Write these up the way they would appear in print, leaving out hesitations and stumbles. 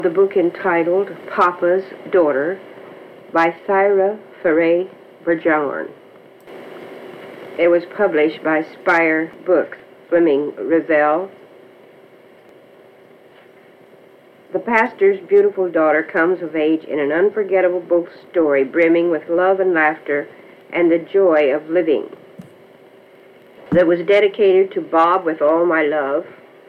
the book entitled Papa's Daughter by Thyra Faray Bergeron. It was published by Spire Books, Fleming Revell. The pastor's beautiful daughter comes of age in an unforgettable story brimming with love and laughter and the joy of living. That was dedicated to Bob with all my love.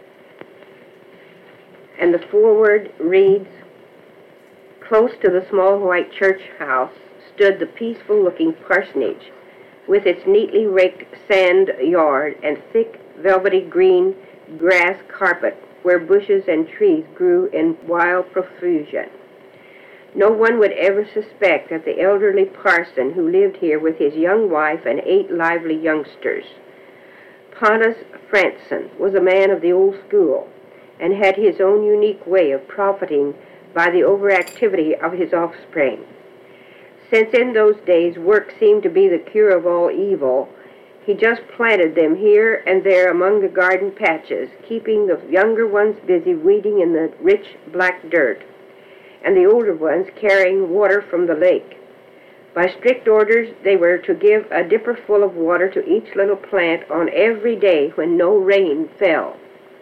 And the foreword reads, "Close to the small white church house stood the peaceful-looking parsonage, with its neatly raked sand yard and thick, velvety green grass carpet where bushes and trees grew in wild profusion. No one would ever suspect that the elderly parson who lived here with his young wife and 8 lively youngsters. Pontus Franson was a man of the old school, and had his own unique way of profiting by the overactivity of his offspring. Since in those days work seemed to be the cure of all evil, he just planted them here and there among the garden patches, keeping the younger ones busy weeding in the rich black dirt, and the older ones carrying water from the lake. By strict orders, they were to give a dipper full of water to each little plant on every day when no rain fell.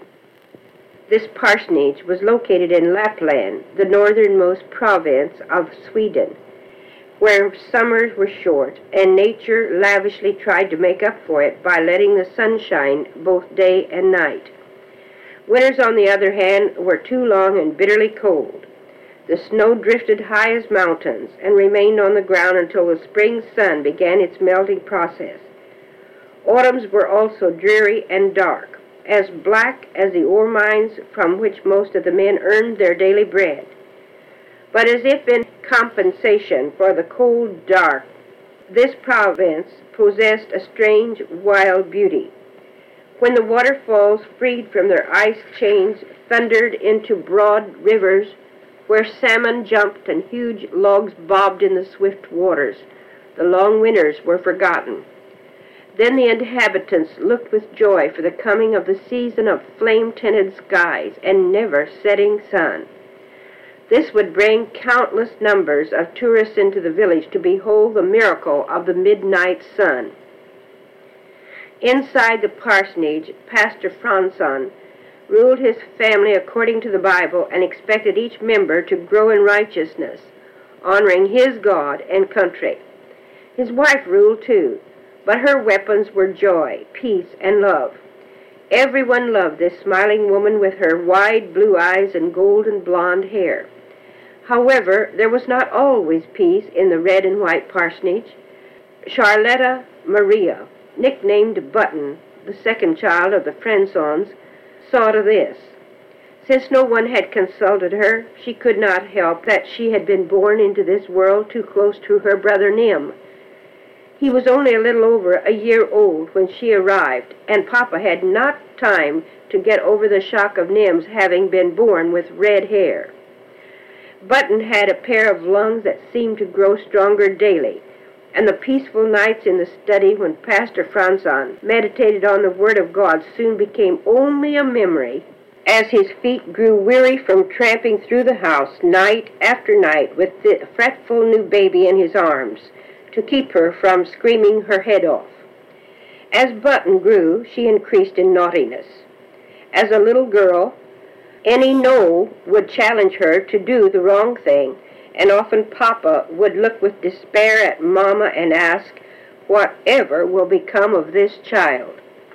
This parsonage was located in Lapland, the northernmost province of Sweden, where summers were short, and nature lavishly tried to make up for it by letting the sun shine both day and night. Winters, on the other hand, were too long and bitterly cold. The snow drifted high as mountains and remained on the ground until the spring sun began its melting process. Autumns were also dreary and dark, as black as the ore mines from which most of the men earned their daily bread. But as if in compensation for the cold dark, this province possessed a strange, wild beauty. When the waterfalls, freed from their ice chains, thundered into broad rivers where salmon jumped and huge logs bobbed in the swift waters, the long winters were forgotten. Then the inhabitants looked with joy for the coming of the season of flame-tinted skies and never-setting sun. This would bring countless numbers of tourists into the village to behold the miracle of the midnight sun. Inside the parsonage, Pastor Franson ruled his family according to the Bible and expected each member to grow in righteousness, honoring his God and country. His wife ruled too, but her weapons were joy, peace, and love. Everyone loved this smiling woman with her wide blue eyes and golden blonde hair. However, there was not always peace in the red and white parsonage. Charlotta Maria, nicknamed Button, the second child of the Fransons, saw to this. Since no one had consulted her, she could not help that she had been born into this world too close to her brother Nim. He was only a little over a year old when she arrived, and Papa had not time to get over the shock of Nim's having been born with red hair. Button had a pair of lungs that seemed to grow stronger daily, and the peaceful nights in the study when Pastor Franson meditated on the Word of God soon became only a memory, as his feet grew weary from tramping through the house night after night with the fretful new baby in his arms, to keep her from screaming her head off. As Button grew, she increased in naughtiness. As a little girl, any Noel would challenge her to do the wrong thing, and often Papa would look with despair at Mama and ask, "Whatever will become of this child?"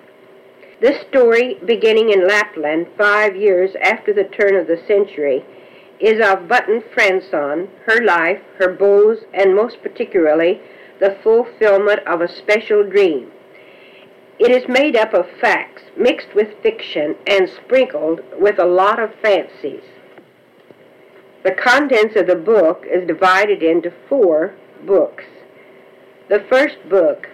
This story, beginning in Lapland 5 years after the turn of the century, is of Button Franson, her life, her beaus, and most particularly, the fulfillment of a special dream. It is made up of facts, mixed with fiction, and sprinkled with a lot of fancies. The contents of the book is divided into 4 books. The first book,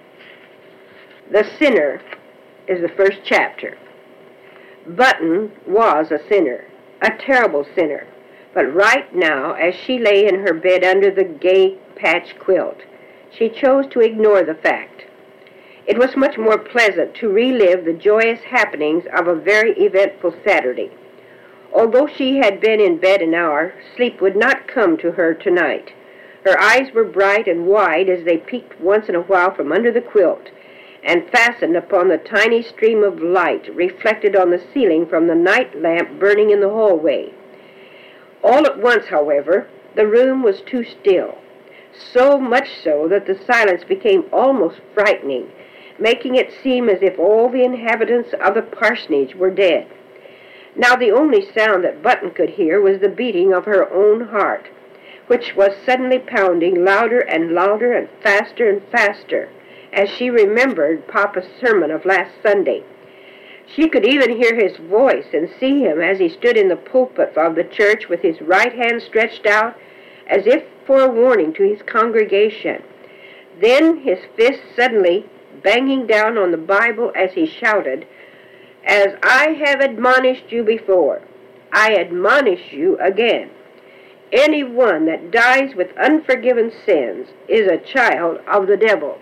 The Sinner, is the first chapter. Button was a sinner, a terrible sinner. But right now, as she lay in her bed under the gay patch quilt, she chose to ignore the fact. It was much more pleasant to relive the joyous happenings of a very eventful Saturday. Although she had been in bed an hour, sleep would not come to her tonight. Her eyes were bright and wide as they peeked once in a while from under the quilt and fastened upon the tiny stream of light reflected on the ceiling from the night lamp burning in the hallway. All at once, however, the room was too still, so much so that the silence became almost frightening, making it seem as if all the inhabitants of the parsonage were dead. Now the only sound that Button could hear was the beating of her own heart, which was suddenly pounding louder and louder and faster as she remembered Papa's sermon of last Sunday. She could even hear his voice and see him as he stood in the pulpit of the church with his right hand stretched out as if for a warning to his congregation. Then his fist suddenly banging down on the Bible as he shouted, "As I have admonished you before, I admonish you again. Anyone that dies with unforgiven sins is a child of the devil."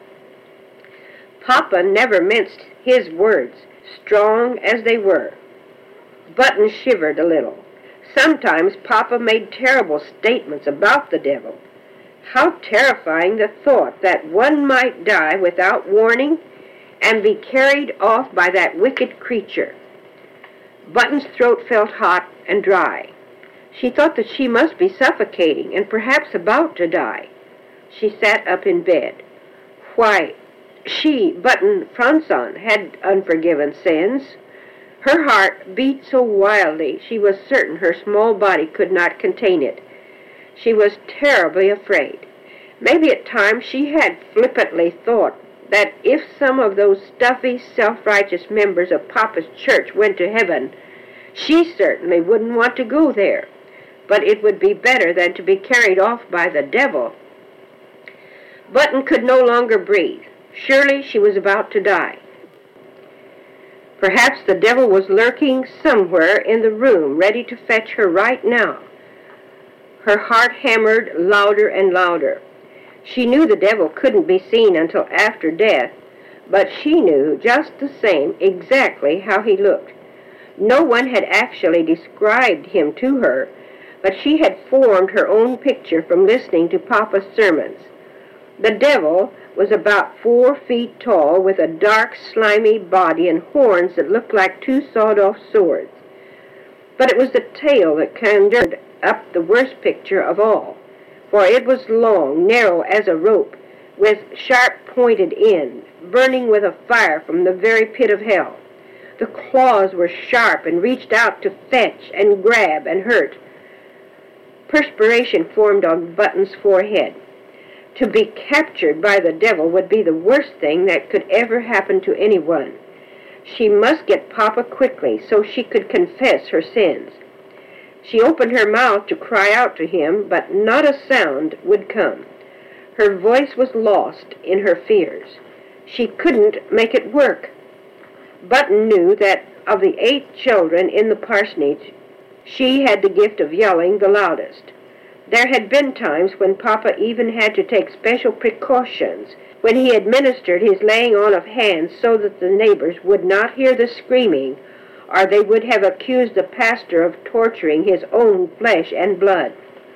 Papa never minced his words, strong as they were. Button shivered a little. Sometimes Papa made terrible statements about the devil. How terrifying the thought that one might die without warning and be carried off by that wicked creature. Button's throat felt hot and dry. She thought that she must be suffocating and perhaps about to die. She sat up in bed. Why, she, Button Franzon, had unforgiven sins. Her heart beat so wildly she was certain her small body could not contain it. She was terribly afraid. Maybe at times she had flippantly thought that if some of those stuffy, self-righteous members of Papa's church went to heaven, she certainly wouldn't want to go there. But it would be better than to be carried off by the devil. Button could no longer breathe. Surely she was about to die. Perhaps the devil was lurking somewhere in the room, ready to fetch her right now. Her heart hammered louder and louder. She knew the devil couldn't be seen until after death, but she knew just the same exactly how he looked. No one had actually described him to her, but she had formed her own picture from listening to Papa's sermons. The devil was about 4 feet tall, with a dark, slimy body and horns that looked like 2 sawed-off swords. But it was the tail that conjured up the worst picture of all, for it was long, narrow as a rope, with sharp-pointed ends, burning with a fire from the very pit of hell. The claws were sharp and reached out to fetch and grab and hurt. Perspiration formed on Button's forehead. To be captured by the devil would be the worst thing that could ever happen to anyone. She must get Papa quickly so she could confess her sins. She opened her mouth to cry out to him, but not a sound would come. Her voice was lost in her fears. She couldn't make it work. Button knew that of the 8 children in the parsonage, she had the gift of yelling the loudest. There had been times when Papa even had to take special precautions when he administered his laying on of hands so that the neighbors would not hear the screaming, or they would have accused the pastor of torturing his own flesh and blood.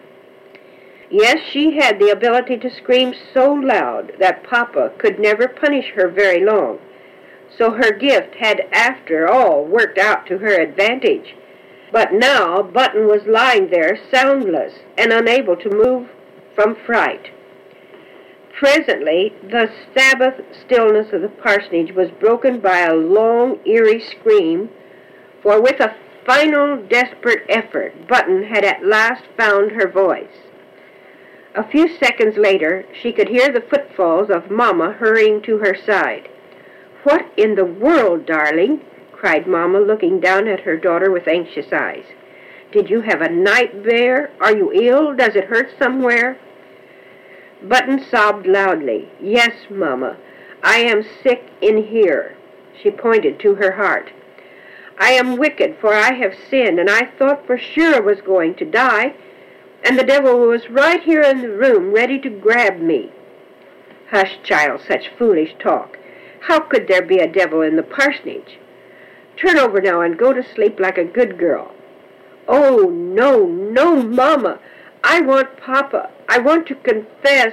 Yes, she had the ability to scream so loud that Papa could never punish her very long, so her gift had after all worked out to her advantage. But now Button was lying there soundless and unable to move from fright. Presently, the Sabbath stillness of the parsonage was broken by a long, eerie scream, for with a final, desperate effort, Button had at last found her voice. A few seconds later, she could hear the footfalls of Mama hurrying to her side. "What in the world, darling?" cried Mama, looking down at her daughter with anxious eyes. "Did you have a nightmare? Are you ill? Does it hurt somewhere?" Button sobbed loudly. "Yes, Mama, I am sick in here." She pointed to her heart. "I am wicked, for I have sinned, and I thought for sure I was going to die, and the devil was right here in the room, ready to grab me." "Hush, child, such foolish talk. How could there be a devil in the parsonage? Turn over now and go to sleep like a good girl." "Oh, no, no, Mama. I want Papa. I want to confess.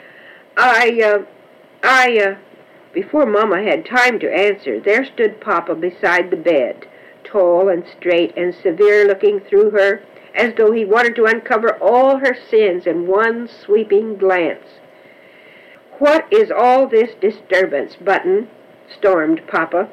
I. Before Mama had time to answer, there stood Papa beside the bed, tall and straight and severe, looking through her as though he wanted to uncover all her sins in one sweeping glance. "What is all this disturbance, Button?" stormed Papa.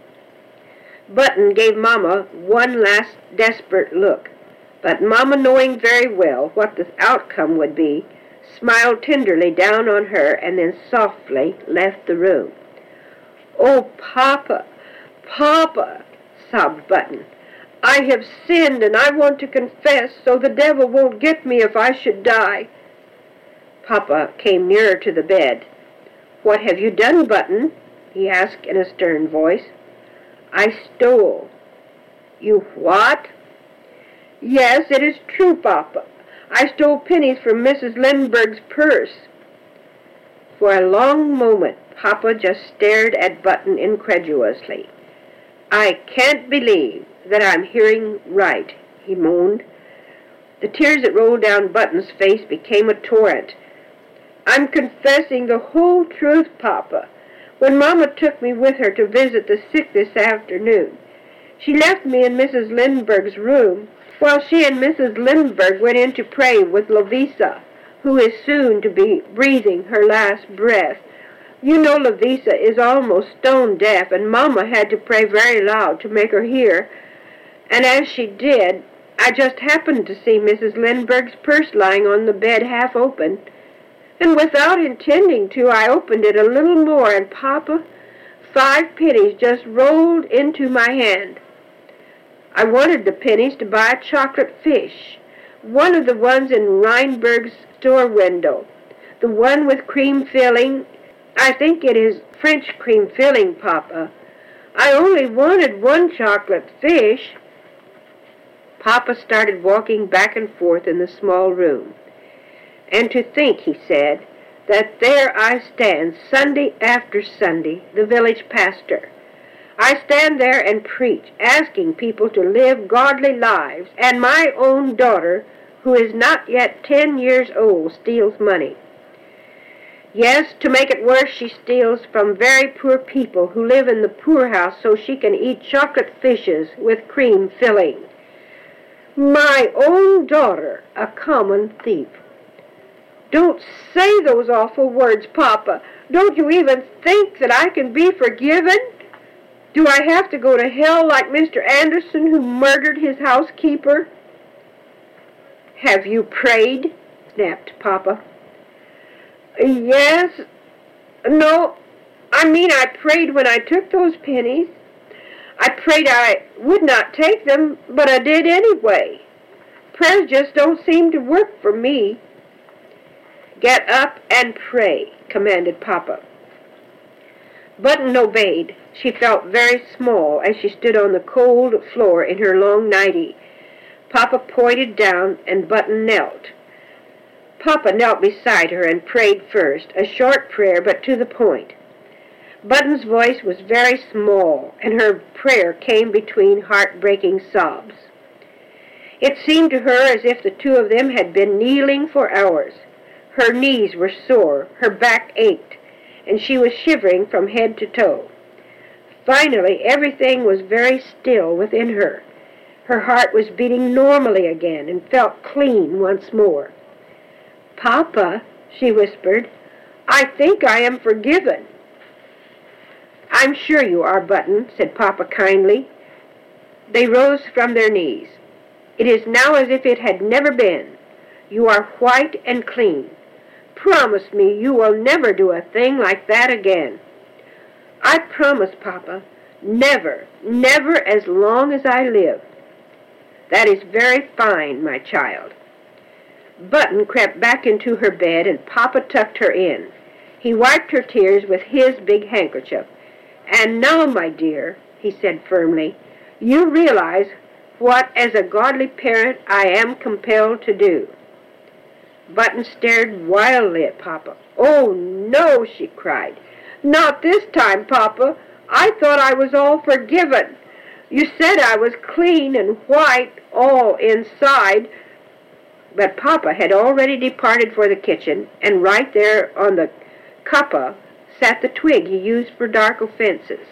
Button gave Mama one last desperate look, but Mama, knowing very well what the outcome would be, smiled tenderly down on her and then softly left the room. "Oh, Papa, Papa," sobbed Button. "I have sinned and I want to confess so the devil won't get me if I should die." Papa came nearer to the bed. "What have you done, Button?" he asked in a stern voice. "I stole." "You what?" "Yes, it is true, Papa. I stole pennies from Mrs. Lindbergh's purse." For a long moment, Papa just stared at Button incredulously. "I can't believe that I'm hearing right," he moaned. The tears that rolled down Button's face became a torrent. "I'm confessing the whole truth, Papa. When Mama took me with her to visit the sick this afternoon, she left me in Mrs. Lindbergh's room while she and Mrs. Lindbergh went in to pray with Lovisa, who is soon to be breathing her last breath. You know Lovisa is almost stone deaf, and Mama had to pray very loud to make her hear. And as she did, I just happened to see Mrs. Lindbergh's purse lying on the bed half open. And without intending to, I opened it a little more, and Papa, 5 pennies just rolled into my hand. I wanted the pennies to buy a chocolate fish, one of the ones in Reinberg's store window, the one with cream filling. I think it is French cream filling, Papa. I only wanted one chocolate fish." Papa started walking back and forth in the small room. "And to think," he said, "that there I stand Sunday after Sunday, the village pastor. I stand there and preach, asking people to live godly lives, and my own daughter, who is not yet 10 years old, steals money. Yes, to make it worse, she steals from very poor people who live in the poorhouse so she can eat chocolate fishes with cream filling. My own daughter, a common thief." "Don't say those awful words, Papa. Don't you even think that I can be forgiven? Do I have to go to hell like Mr. Anderson, who murdered his housekeeper?" "Have you prayed?" snapped Papa. "Yes. No, I mean I prayed when I took those pennies. I prayed I would not take them, but I did anyway. Prayers just don't seem to work for me." "Get up and pray," commanded Papa. Button obeyed. She felt very small as she stood on the cold floor in her long nightie. Papa pointed down, and Button knelt. Papa knelt beside her and prayed first, a short prayer but to the point. Button's voice was very small, and her prayer came between heartbreaking sobs. It seemed to her as if the two of them had been kneeling for hours. Her knees were sore, her back ached, and she was shivering from head to toe. Finally, everything was very still within her. Her heart was beating normally again and felt clean once more. "Papa," she whispered, "I think I am forgiven." "I'm sure you are, Button," said Papa kindly. They rose from their knees. "It is now as if it had never been. You are white and clean. Promise me you will never do a thing like that again." "I promise, Papa. Never, never as long as I live." "That is very fine, my child." Button crept back into her bed, and Papa tucked her in. He wiped her tears with his big handkerchief. "And now, my dear," he said firmly, "you realize what, as a godly parent, I am compelled to do." Button stared wildly at Papa. "Oh, no," she cried. "Not this time, Papa. I thought I was all forgiven. You said I was clean and white. all inside. But Papa had already departed for the kitchen, and right there on the cuppa sat the twig he used for dark offenses.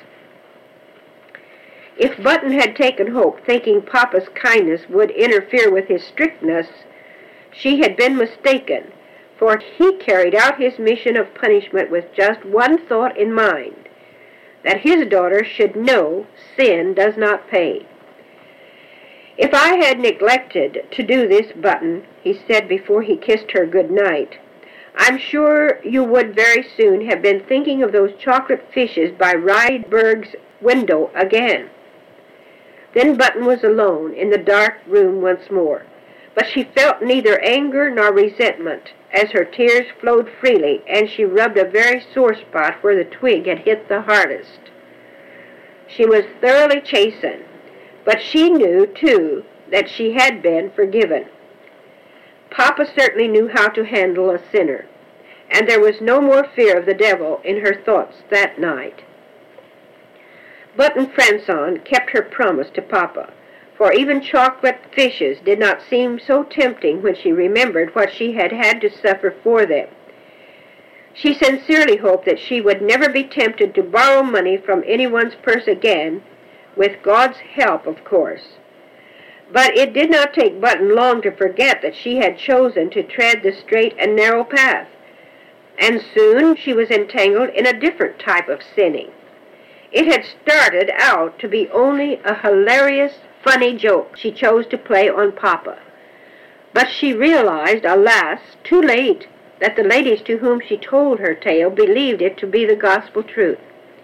If Button had taken hope, thinking Papa's kindness would interfere with his strictness, she had been mistaken, for he carried out his mission of punishment with just one thought in mind, that his daughter should know sin does not pay. "If I had neglected to do this, Button," he said before he kissed her good night, "I'm sure you would very soon have been thinking of those chocolate fishes by Rydberg's window again." Then Button was alone in the dark room once more, but she felt neither anger nor resentment as her tears flowed freely and she rubbed a very sore spot where the twig had hit the hardest. She was thoroughly chastened, but she knew, too, that she had been forgiven. Papa certainly knew how to handle a sinner, and there was no more fear of the devil in her thoughts that night. Button Franson kept her promise to Papa, for even chocolate fishes did not seem so tempting when she remembered what she had had to suffer for them. She sincerely hoped that she would never be tempted to borrow money from anyone's purse again, with God's help, of course. But it did not take Button long to forget that she had chosen to tread the straight and narrow path, and soon she was entangled in a different type of sinning. It had started out to be only a hilarious, funny joke she chose to play on Papa. But she realized, alas, too late, that the ladies to whom she told her tale believed it to be the gospel truth.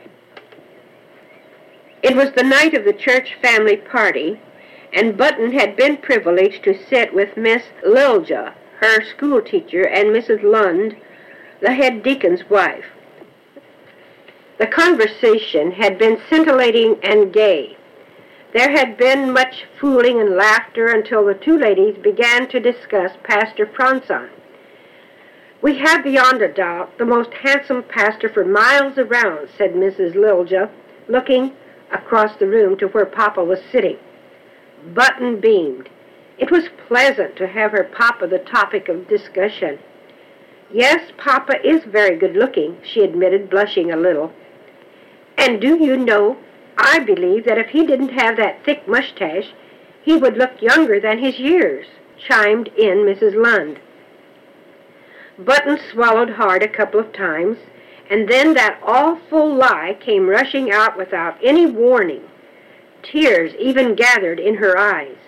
It was the night of the church family party, and Button had been privileged to sit with Miss Lilja, her school teacher, and Mrs. Lund, the head deacon's wife. The conversation had been scintillating and gay. There had been much fooling and laughter until the two ladies began to discuss Pastor Franson. "We have beyond a doubt the most handsome pastor for miles around," said Mrs. Lilja, looking across the room to where Papa was sitting. Button beamed. It was pleasant to have her Papa the topic of discussion. "Yes, Papa is very good-looking," she admitted, blushing a little. "And do you know, I believe that if he didn't have that thick mustache, he would look younger than his years," chimed in Mrs. Lund. Button swallowed hard a couple of times, and then that awful lie came rushing out without any warning. Tears even gathered in her eyes.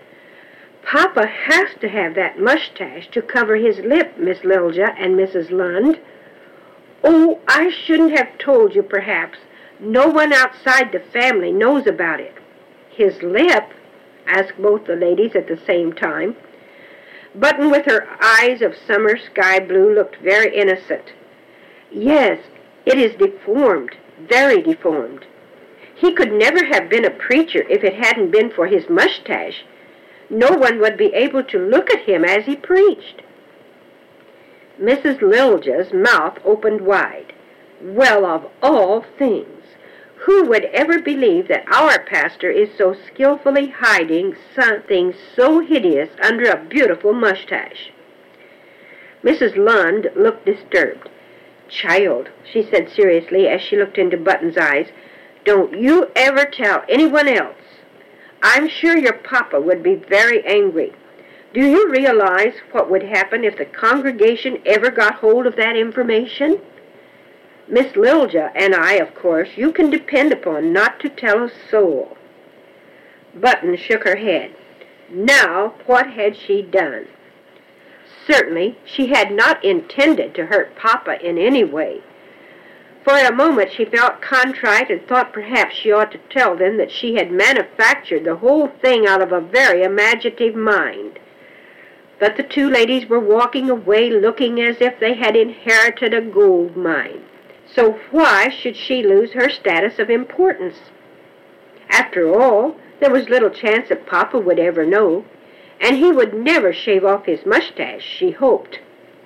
"Papa has to have that mustache to cover his lip, Miss Lilja and Mrs. Lund." "Oh, I shouldn't have told you, perhaps. No one outside the family knows about it." "His lip?" asked both the ladies at the same time. Button, with her eyes of summer sky blue, looked very innocent. "Yes, it is deformed, very deformed. He could never have been a preacher if it hadn't been for his mustache. No one would be able to look at him as he preached." Mrs. Lilja's mouth opened wide. "Well, of all things! Who would ever believe that our pastor is so skillfully hiding something so hideous under a beautiful mustache?" Mrs. Lund looked disturbed. "Child," she said seriously as she looked into Button's eyes, "don't you ever tell anyone else. I'm sure your Papa would be very angry. Do you realize what would happen if the congregation ever got hold of that information? Miss Lilja and I, of course, you can depend upon not to tell a soul." Button shook her head. Now, what had she done? Certainly, she had not intended to hurt Papa in any way. For a moment she felt contrite and thought perhaps she ought to tell them that she had manufactured the whole thing out of a very imaginative mind. But the two ladies were walking away looking as if they had inherited a gold mine. So why should she lose her status of importance? After all, there was little chance that Papa would ever know, and he would never shave off his mustache, she hoped.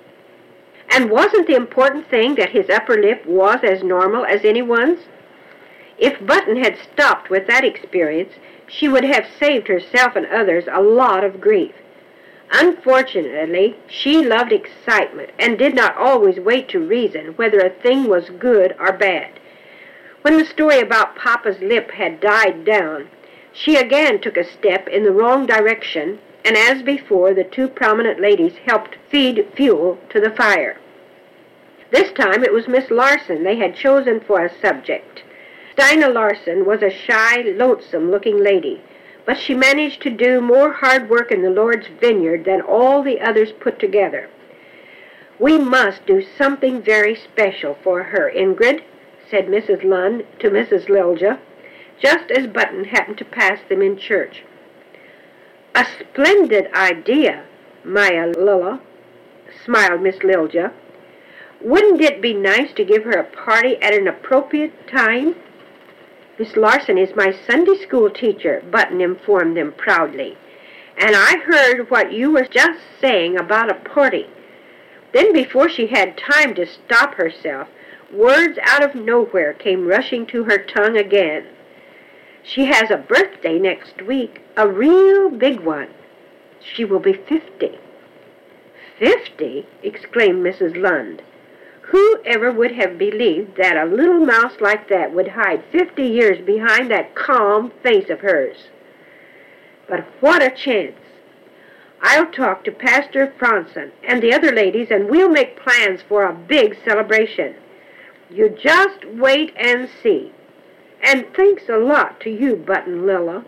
And wasn't the important thing that his upper lip was as normal as anyone's? If Button had stopped with that experience, she would have saved herself and others a lot of grief. Unfortunately, she loved excitement and did not always wait to reason whether a thing was good or bad. When the story about Papa's lip had died down, she again took a step in the wrong direction, and as before, the two prominent ladies helped feed fuel to the fire. This time it was Miss Larson they had chosen for a subject. Stina Larson was a shy, lonesome-looking lady, but she managed to do more hard work in the Lord's vineyard than all the others put together. "We must do something very special for her, Ingrid," said Mrs. Lund to Mrs. Lilja, just as Button happened to pass them in church. "A splendid idea, Maya Lilla," smiled Miss Lilja. "Wouldn't it be nice to give her a party at an appropriate time?" "Miss Larson is my Sunday school teacher," Button informed them proudly. "And I heard what you were just saying about a party." Then, before she had time to stop herself, words out of nowhere came rushing to her tongue again. "She has a birthday next week, a real big one. She will be 50. "50?" exclaimed Mrs. Lund. "Who ever would have believed that a little mouse like that would hide 50 years behind that calm face of hers? But what a chance! I'll talk to Pastor Franson and the other ladies, and we'll make plans for a big celebration. You just wait and see. And thanks a lot to you, Button Lilla."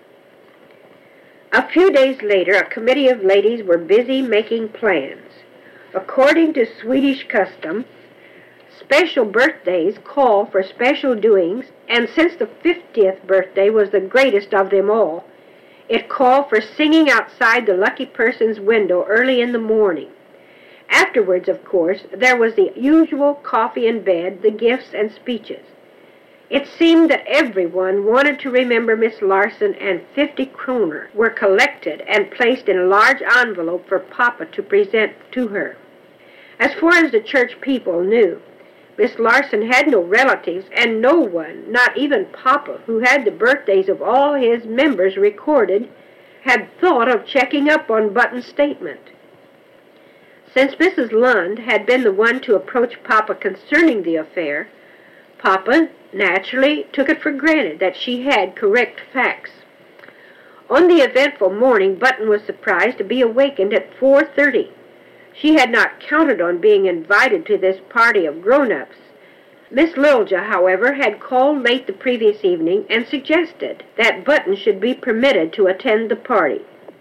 A few days later, a committee of ladies were busy making plans. According to Swedish custom, special birthdays call for special doings, and since the 50th birthday was the greatest of them all, it called for singing outside the lucky person's window early in the morning. Afterwards, of course, there was the usual coffee in bed, the gifts and speeches. It seemed that everyone wanted to remember Miss Larson, and 50 kroner were collected and placed in a large envelope for Papa to present to her. As far as the church people knew, Miss Larson had no relatives, and no one, not even Papa, who had the birthdays of all his members recorded, had thought of checking up on Button's statement. Since Mrs. Lund had been the one to approach Papa concerning the affair, Papa naturally took it for granted that she had correct facts. On the eventful morning, Button was surprised to be awakened at 4:30. She had not counted on being invited to this party of grown-ups. Miss Lilja, however, had called late the previous evening and suggested that Button should be permitted to attend the party.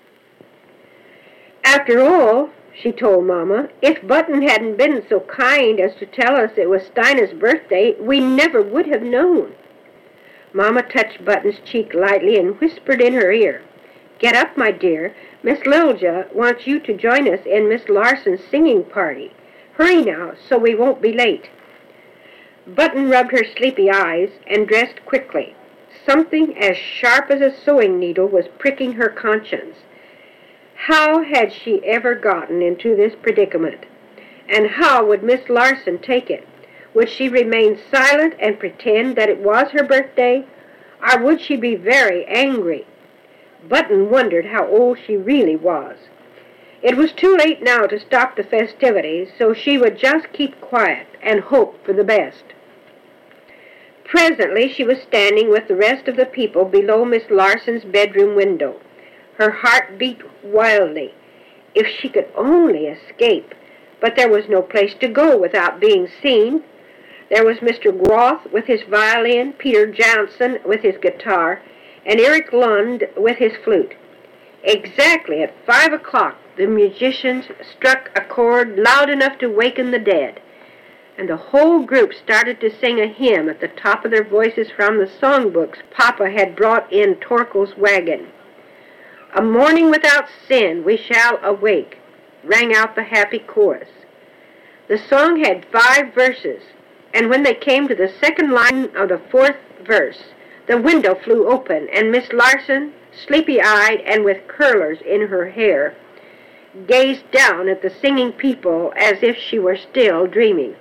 "After all," she told Mama, "if Button hadn't been so kind as to tell us it was Stina's birthday, we never would have known." Mama touched Button's cheek lightly and whispered in her ear, "Get up, my dear. Miss Lilja wants you to join us in Miss Larson's singing party. Hurry now, so we won't be late." Button rubbed her sleepy eyes and dressed quickly. Something as sharp as a sewing needle was pricking her conscience. How had she ever gotten into this predicament? And how would Miss Larson take it? Would she remain silent and pretend that it was her birthday? Or would she be very angry? Button wondered how old she really was. It was too late now to stop the festivities, so she would just keep quiet and hope for the best. Presently she was standing with the rest of the people below Miss Larson's bedroom window. Her heart beat wildly. If she could only escape! But there was no place to go without being seen. There was Mr. Groth with his violin, Peter Johnson with his guitar, and Eric Lund with his flute. Exactly at 5 o'clock, the musicians struck a chord loud enough to waken the dead, and the whole group started to sing a hymn at the top of their voices from the songbooks Papa had brought in Torkel's wagon. "A morning without sin we shall awake," rang out the happy chorus. The song had 5 verses, and when they came to the second line of the 4th verse, the window flew open, and Miss Larson, sleepy-eyed and with curlers in her hair, gazed down at the singing people as if she were still dreaming.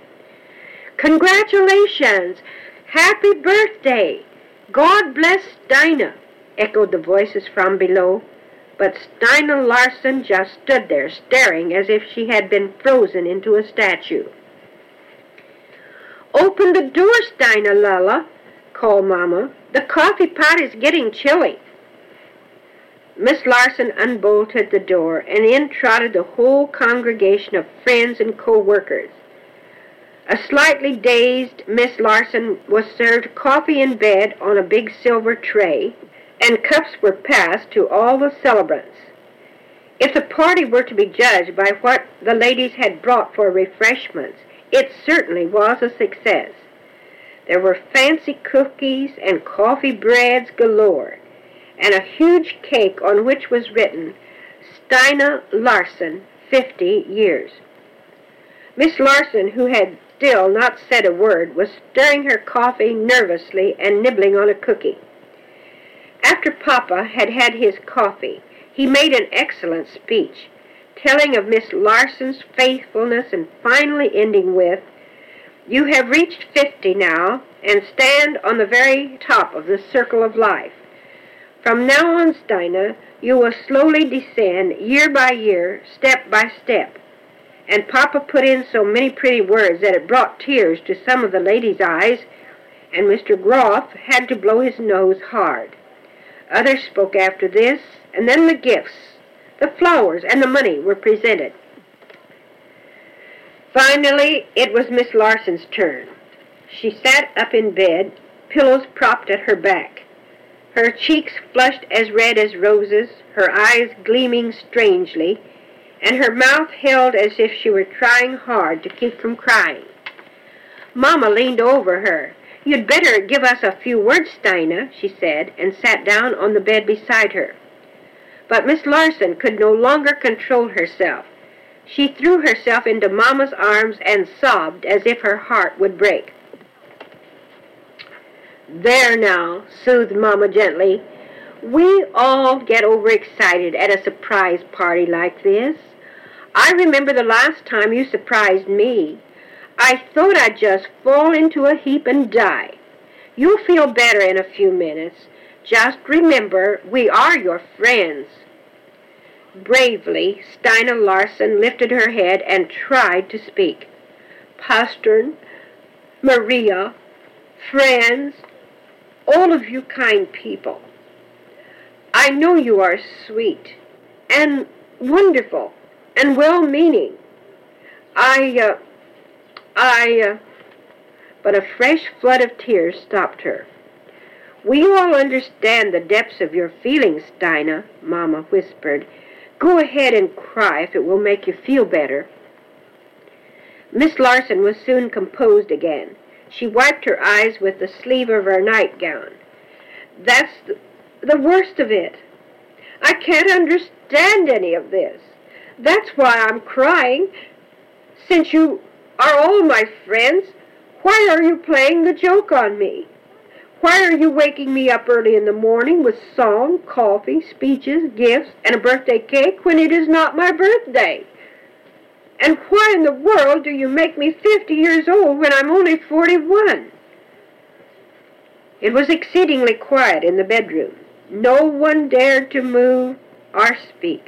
"Congratulations! Happy birthday! God bless Stina! echoed the voices from below, but Stina Larsen just stood there, staring as if she had been frozen into a statue. "Open the door, Stina Lala," called Mama. "The coffee pot is getting chilly." Miss Larsen unbolted the door, and in trotted the whole congregation of friends and co-workers. A slightly dazed Miss Larsen was served coffee in bed on a big silver tray, and cups were passed to all the celebrants. If the party were to be judged by what the ladies had brought for refreshments, it certainly was a success. There were fancy cookies and coffee breads galore, and a huge cake on which was written, "Stina Larsen, 50 years." Miss Larsen, who had still not said a word, was stirring her coffee nervously and nibbling on a cookie. After Papa had had his coffee, he made an excellent speech, telling of Miss Larsen's faithfulness and finally ending with, "You have reached 50 now and stand on the very top of the circle of life. From now on, Stina, you will slowly descend year by year, step by step." And Papa put in so many pretty words that it brought tears to some of the ladies' eyes, and Mr. Groff had to blow his nose hard. Others spoke after this, and then the gifts, the flowers, and the money were presented. Finally, it was Miss Larsen's turn. She sat up in bed, pillows propped at her back, her cheeks flushed as red as roses, her eyes gleaming strangely, and her mouth held as if she were trying hard to keep from crying. Mama leaned over her. "You'd better give us a few words, Stina," she said, and sat down on the bed beside her. But Miss Larsen could no longer control herself. She threw herself into Mama's arms and sobbed as if her heart would break. "There now," soothed Mama gently. "We all get overexcited at a surprise party like this. I remember the last time you surprised me. I thought I'd just fall into a heap and die. You'll feel better in a few minutes. Just remember, we are your friends." Bravely, Stina Larsen lifted her head and tried to speak. "Pastor, Maria, friends, all of you kind people, I know you are sweet and wonderful and well-meaning. But a fresh flood of tears stopped her. "We all understand the depths of your feelings, Stina," Mama whispered. "Go ahead and cry if it will make you feel better." Miss Larsen was soon composed again. She wiped her eyes with the sleeve of her nightgown. "That's the worst of it. I can't understand any of this. That's why I'm crying. Since you are all my friends, why are you playing the joke on me? Why are you waking me up early in the morning with song, coffee, speeches, gifts, and a birthday cake when it is not my birthday? And why in the world do you make me 50 years old when I'm only 41? It was exceedingly quiet in the bedroom. No one dared to move or speak.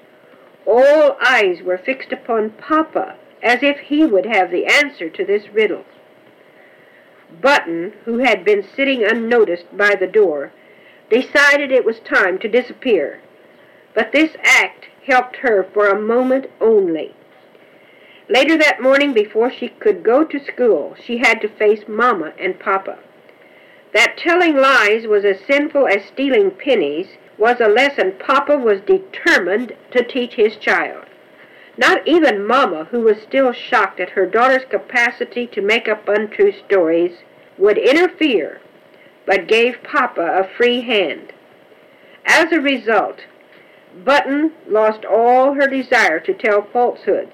All eyes were fixed upon Papa, as if he would have the answer to this riddle. Button, who had been sitting unnoticed by the door, decided it was time to disappear, but this act helped her for a moment only. Later that morning, before she could go to school, she had to face Mama and Papa. That telling lies was as sinful as stealing pennies was a lesson Papa was determined to teach his child. Not even Mama, who was still shocked at her daughter's capacity to make up untrue stories, would interfere, but gave Papa a free hand. As a result, Button lost all her desire to tell falsehoods.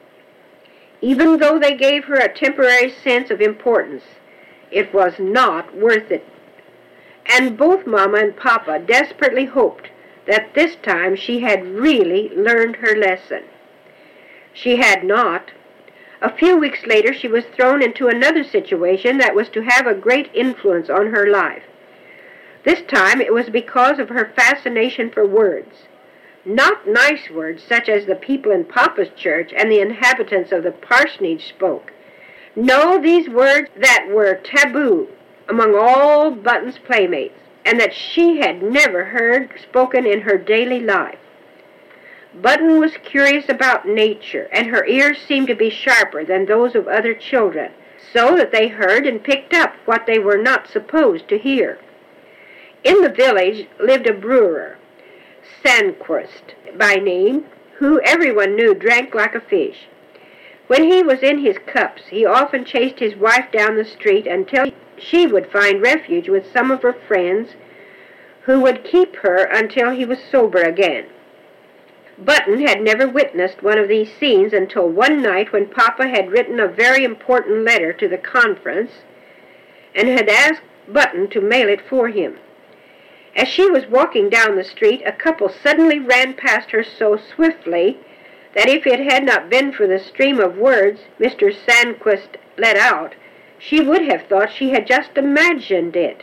Even though they gave her a temporary sense of importance, it was not worth it. And both Mama and Papa desperately hoped that this time she had really learned her lesson. She had not. A few weeks later, she was thrown into another situation that was to have a great influence on her life. This time it was because of her fascination for words. Not nice words such as the people in Papa's church and the inhabitants of the parsonage spoke. No, these words that were taboo among all Button's playmates, and that she had never heard spoken in her daily life. Button was curious about nature, and her ears seemed to be sharper than those of other children, so that they heard and picked up what they were not supposed to hear. In the village lived a brewer, Sandquist by name, who everyone knew drank like a fish. When he was in his cups, he often chased his wife down the street until she would find refuge with some of her friends who would keep her until he was sober again. Button had never witnessed one of these scenes until one night when Papa had written a very important letter to the conference and had asked Button to mail it for him. As she was walking down the street, a couple suddenly ran past her so swiftly that if it had not been for the stream of words Mr. Sandquist let out, she would have thought she had just imagined it.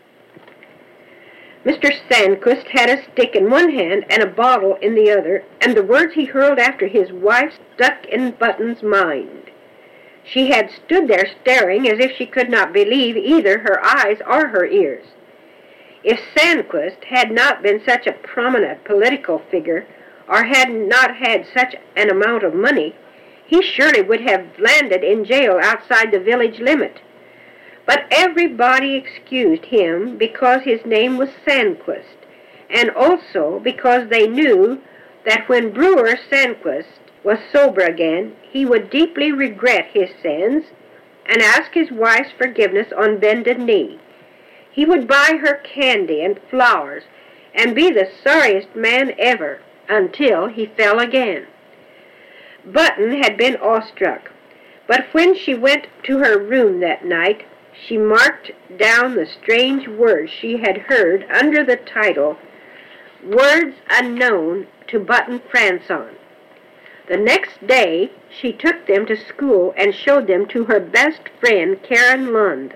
Mr. Sandquist had a stick in one hand and a bottle in the other, and the words he hurled after his wife stuck in Button's mind. She had stood there staring as if she could not believe either her eyes or her ears. If Sandquist had not been such a prominent political figure, or had not had such an amount of money, he surely would have landed in jail outside the village limit. But everybody excused him because his name was Sandquist, and also because they knew that when Brewer Sandquist was sober again, he would deeply regret his sins and ask his wife's forgiveness on bended knee. He would buy her candy and flowers and be the sorriest man ever until he fell again. Button had been awestruck, but when she went to her room that night, she marked down the strange words she had heard under the title, Words Unknown to Button Franson. The next day, she took them to school and showed them to her best friend, Karen Lund.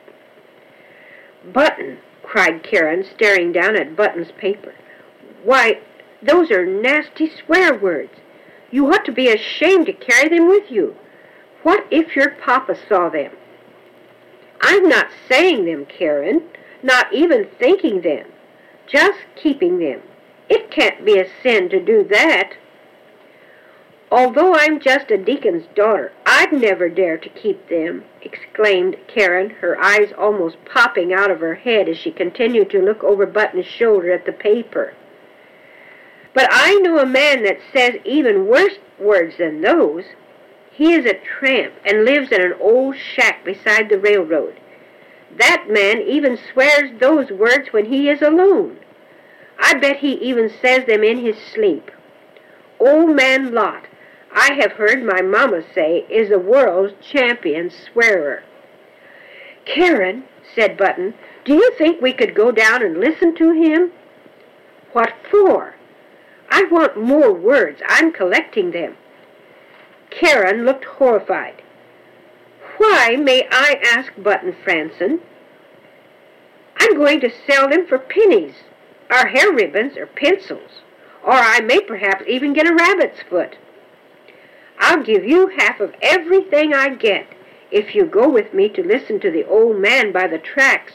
"Button," cried Karen, staring down at Button's paper. "Why, those are nasty swear words. You ought to be ashamed to carry them with you. What if your papa saw them?" "I'm not saying them, Karen, not even thinking them, just keeping them. It can't be a sin to do that." "Although I'm just a deacon's daughter, I'd never dare to keep them," exclaimed Karen, her eyes almost popping out of her head as she continued to look over Button's shoulder at the paper. "But I know a man that says even worse words than those. He is a tramp and lives in an old shack beside the railroad. That man even swears those words when he is alone. I bet he even says them in his sleep. Old Man Lot, I have heard my mama say, is the world's champion swearer." "Karen," said Button, "do you think we could go down and listen to him?" "What for?" "I want more words. I'm collecting them." Karen looked horrified. "Why, may I ask, Button Franson?" "I'm going to sell them for pennies, or hair ribbons, or pencils, or I may perhaps even get a rabbit's foot. I'll give you half of everything I get if you go with me to listen to the old man by the tracks."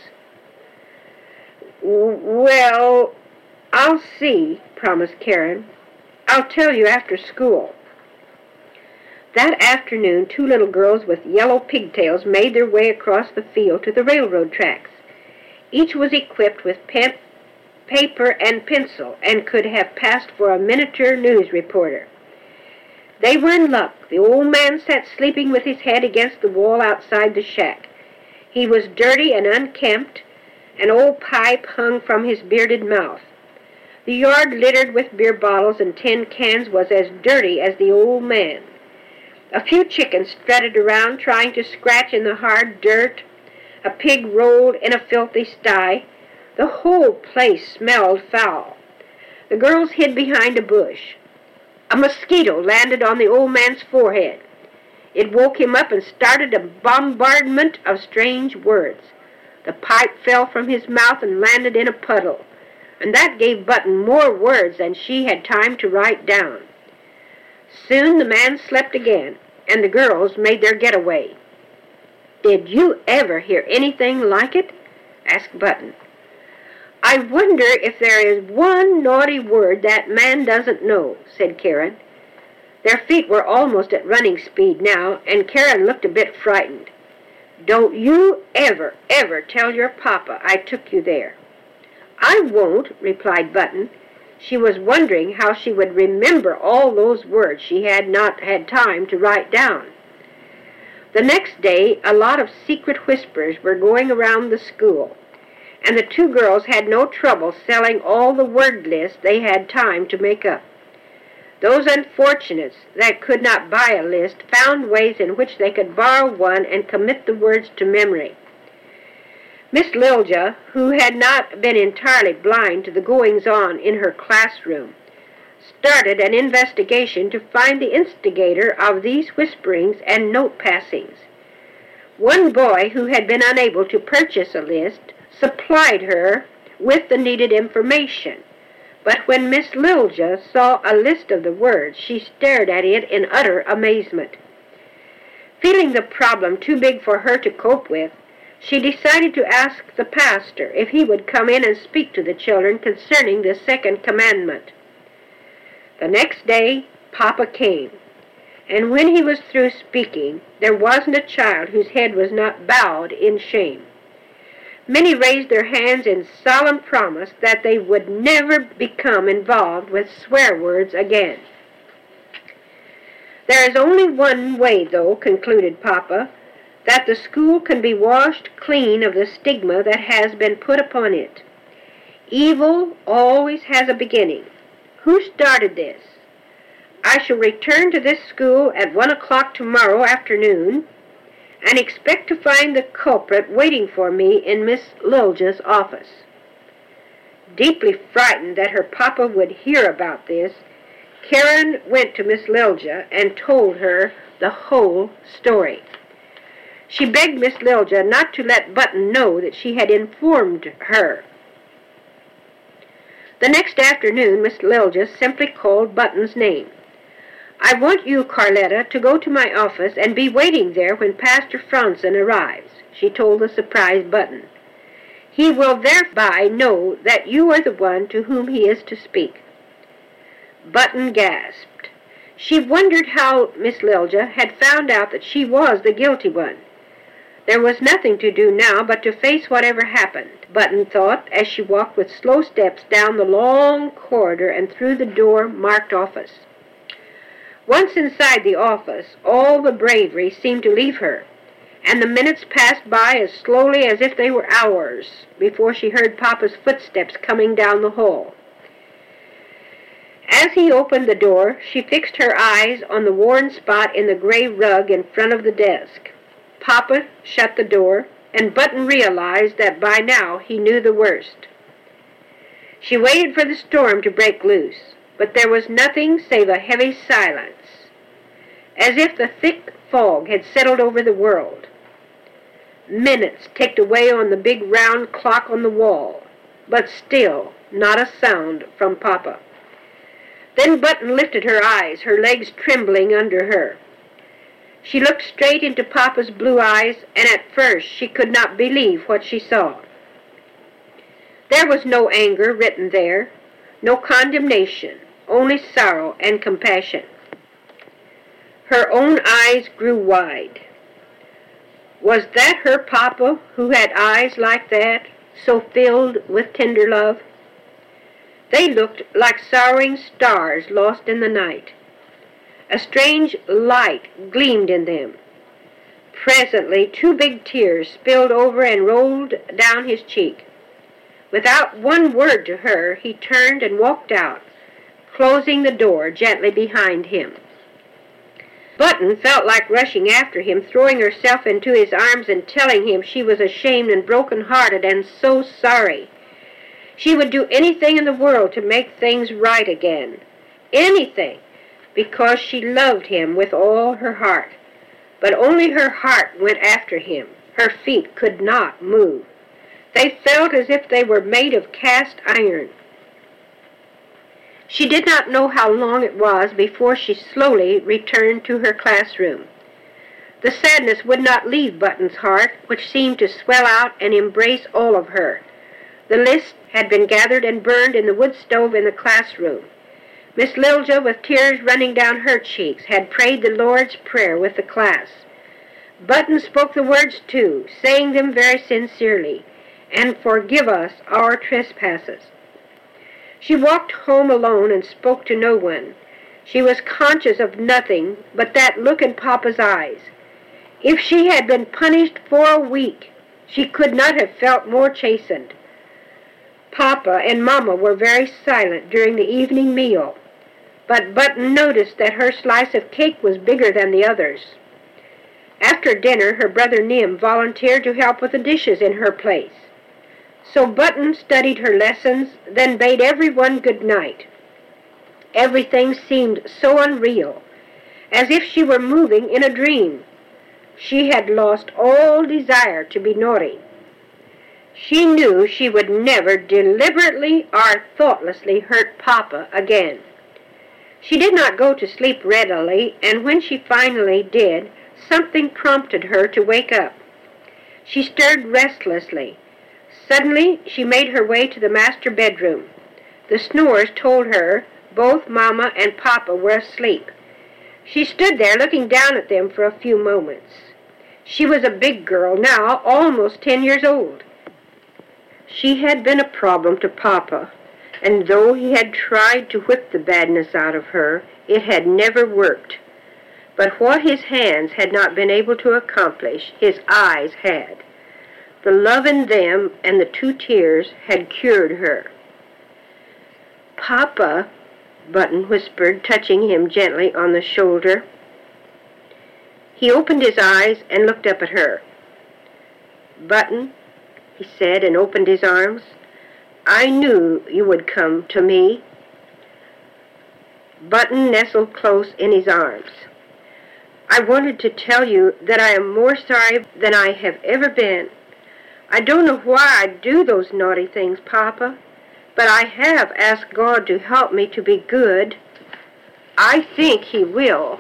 "Well, I'll see," promised Karen. "I'll tell you after school." That afternoon, two little girls with yellow pigtails made their way across the field to the railroad tracks. Each was equipped with pen, paper, and pencil, and could have passed for a miniature news reporter. They were in luck. The old man sat sleeping with his head against the wall outside the shack. He was dirty and unkempt. An old pipe hung from his bearded mouth. The yard littered with beer bottles and tin cans was as dirty as the old man. A few chickens strutted around trying to scratch in the hard dirt. A pig rolled in a filthy sty. The whole place smelled foul. The girls hid behind a bush. A mosquito landed on the old man's forehead. It woke him up and started a bombardment of strange words. The pipe fell from his mouth and landed in a puddle, and that gave Button more words than she had time to write down. Soon the man slept again, and the girls made their getaway. "Did you ever hear anything like it?" asked Button. "I wonder if there is one naughty word that man doesn't know," said Karen. Their feet were almost at running speed now, and Karen looked a bit frightened. "Don't you ever tell your papa I took you there." "I won't," replied Button. She was wondering how she would remember all those words she had not had time to write down. The next day, a lot of secret whispers were going around the school, and the two girls had no trouble selling all the word lists they had time to make up. Those unfortunates that could not buy a list found ways in which they could borrow one and commit the words to memory. Miss Lilja, who had not been entirely blind to the goings-on in her classroom, started an investigation to find the instigator of these whisperings and note-passings. One boy who had been unable to purchase a list supplied her with the needed information, but when Miss Lilja saw a list of the words, she stared at it in utter amazement. Feeling the problem too big for her to cope with, she decided to ask the pastor if he would come in and speak to the children concerning the second commandment. The next day, Papa came, and when he was through speaking, there wasn't a child whose head was not bowed in shame. Many raised their hands in solemn promise that they would never become involved with swear words again. "There is only one way, though," concluded Papa, "that the school can be washed clean of the stigma that has been put upon it. Evil always has a beginning. Who started this? I shall return to this school at 1 o'clock tomorrow afternoon, and expect to find the culprit waiting for me in Miss Lilja's office." Deeply frightened that her papa would hear about this, Karen went to Miss Lilja and told her the whole story. She begged Miss Lilja not to let Button know that she had informed her. The next afternoon, Miss Lilja simply called Button's name. "I want you, Carletta, to go to my office and be waiting there when Pastor Franson arrives," she told the surprised Button. "He will thereby know that you are the one to whom he is to speak." Button gasped. She wondered how Miss Lilja had found out that she was the guilty one. There was nothing to do now but to face whatever happened, Button thought, as she walked with slow steps down the long corridor and through the door marked office. Once inside the office, all the bravery seemed to leave her, and the minutes passed by as slowly as if they were hours before she heard Papa's footsteps coming down the hall. As he opened the door, she fixed her eyes on the worn spot in the gray rug in front of the desk. Papa shut the door, and Button realized that by now he knew the worst. She waited for the storm to break loose, but there was nothing save a heavy silence, as if the thick fog had settled over the world. Minutes ticked away on the big round clock on the wall, but still not a sound from Papa. Then Button lifted her eyes, her legs trembling under her. She looked straight into Papa's blue eyes, and at first she could not believe what she saw. There was no anger written there, no condemnation, only sorrow and compassion. Her own eyes grew wide. Was that her Papa who had eyes like that, so filled with tender love? They looked like sorrowing stars lost in the night. A strange light gleamed in them. Presently, 2 big tears spilled over and rolled down his cheek. Without one word to her, he turned and walked out, closing the door gently behind him. Button felt like rushing after him, throwing herself into his arms and telling him she was ashamed and broken-hearted and so sorry. She would do anything in the world to make things right again. Anything, because she loved him with all her heart. But only her heart went after him. Her feet could not move. They felt as if they were made of cast iron. She did not know how long it was before she slowly returned to her classroom. The sadness would not leave Button's heart, which seemed to swell out and embrace all of her. The list had been gathered and burned in the wood stove in the classroom. Miss Lilja, with tears running down her cheeks, had prayed the Lord's Prayer with the class. Button spoke the words too, saying them very sincerely, "And forgive us our trespasses." She walked home alone and spoke to no one. She was conscious of nothing but that look in Papa's eyes. If she had been punished for a week, she could not have felt more chastened. Papa and Mama were very silent during the evening meal, but Button noticed that her slice of cake was bigger than the others. After dinner, her brother Nim volunteered to help with the dishes in her place. So Button studied her lessons, then bade everyone good night. Everything seemed so unreal, as if she were moving in a dream. She had lost all desire to be naughty. She knew she would never deliberately or thoughtlessly hurt Papa again. She did not go to sleep readily, and when she finally did, something prompted her to wake up. She stirred restlessly. Suddenly, she made her way to the master bedroom. The snores told her both Mama and Papa were asleep. She stood there looking down at them for a few moments. She was a big girl now, almost 10 years old. She had been a problem to Papa, and though he had tried to whip the badness out of her, it had never worked. But what his hands had not been able to accomplish, his eyes had. The love in them and the 2 tears had cured her. "Papa," Button whispered, touching him gently on the shoulder. He opened his eyes and looked up at her. "Button," he said, and opened his arms, "I knew you would come to me." Button nestled close in his arms. "I wanted to tell you that I am more sorry than I have ever been. I don't know why I do those naughty things, Papa, but I have asked God to help me to be good. I think He will."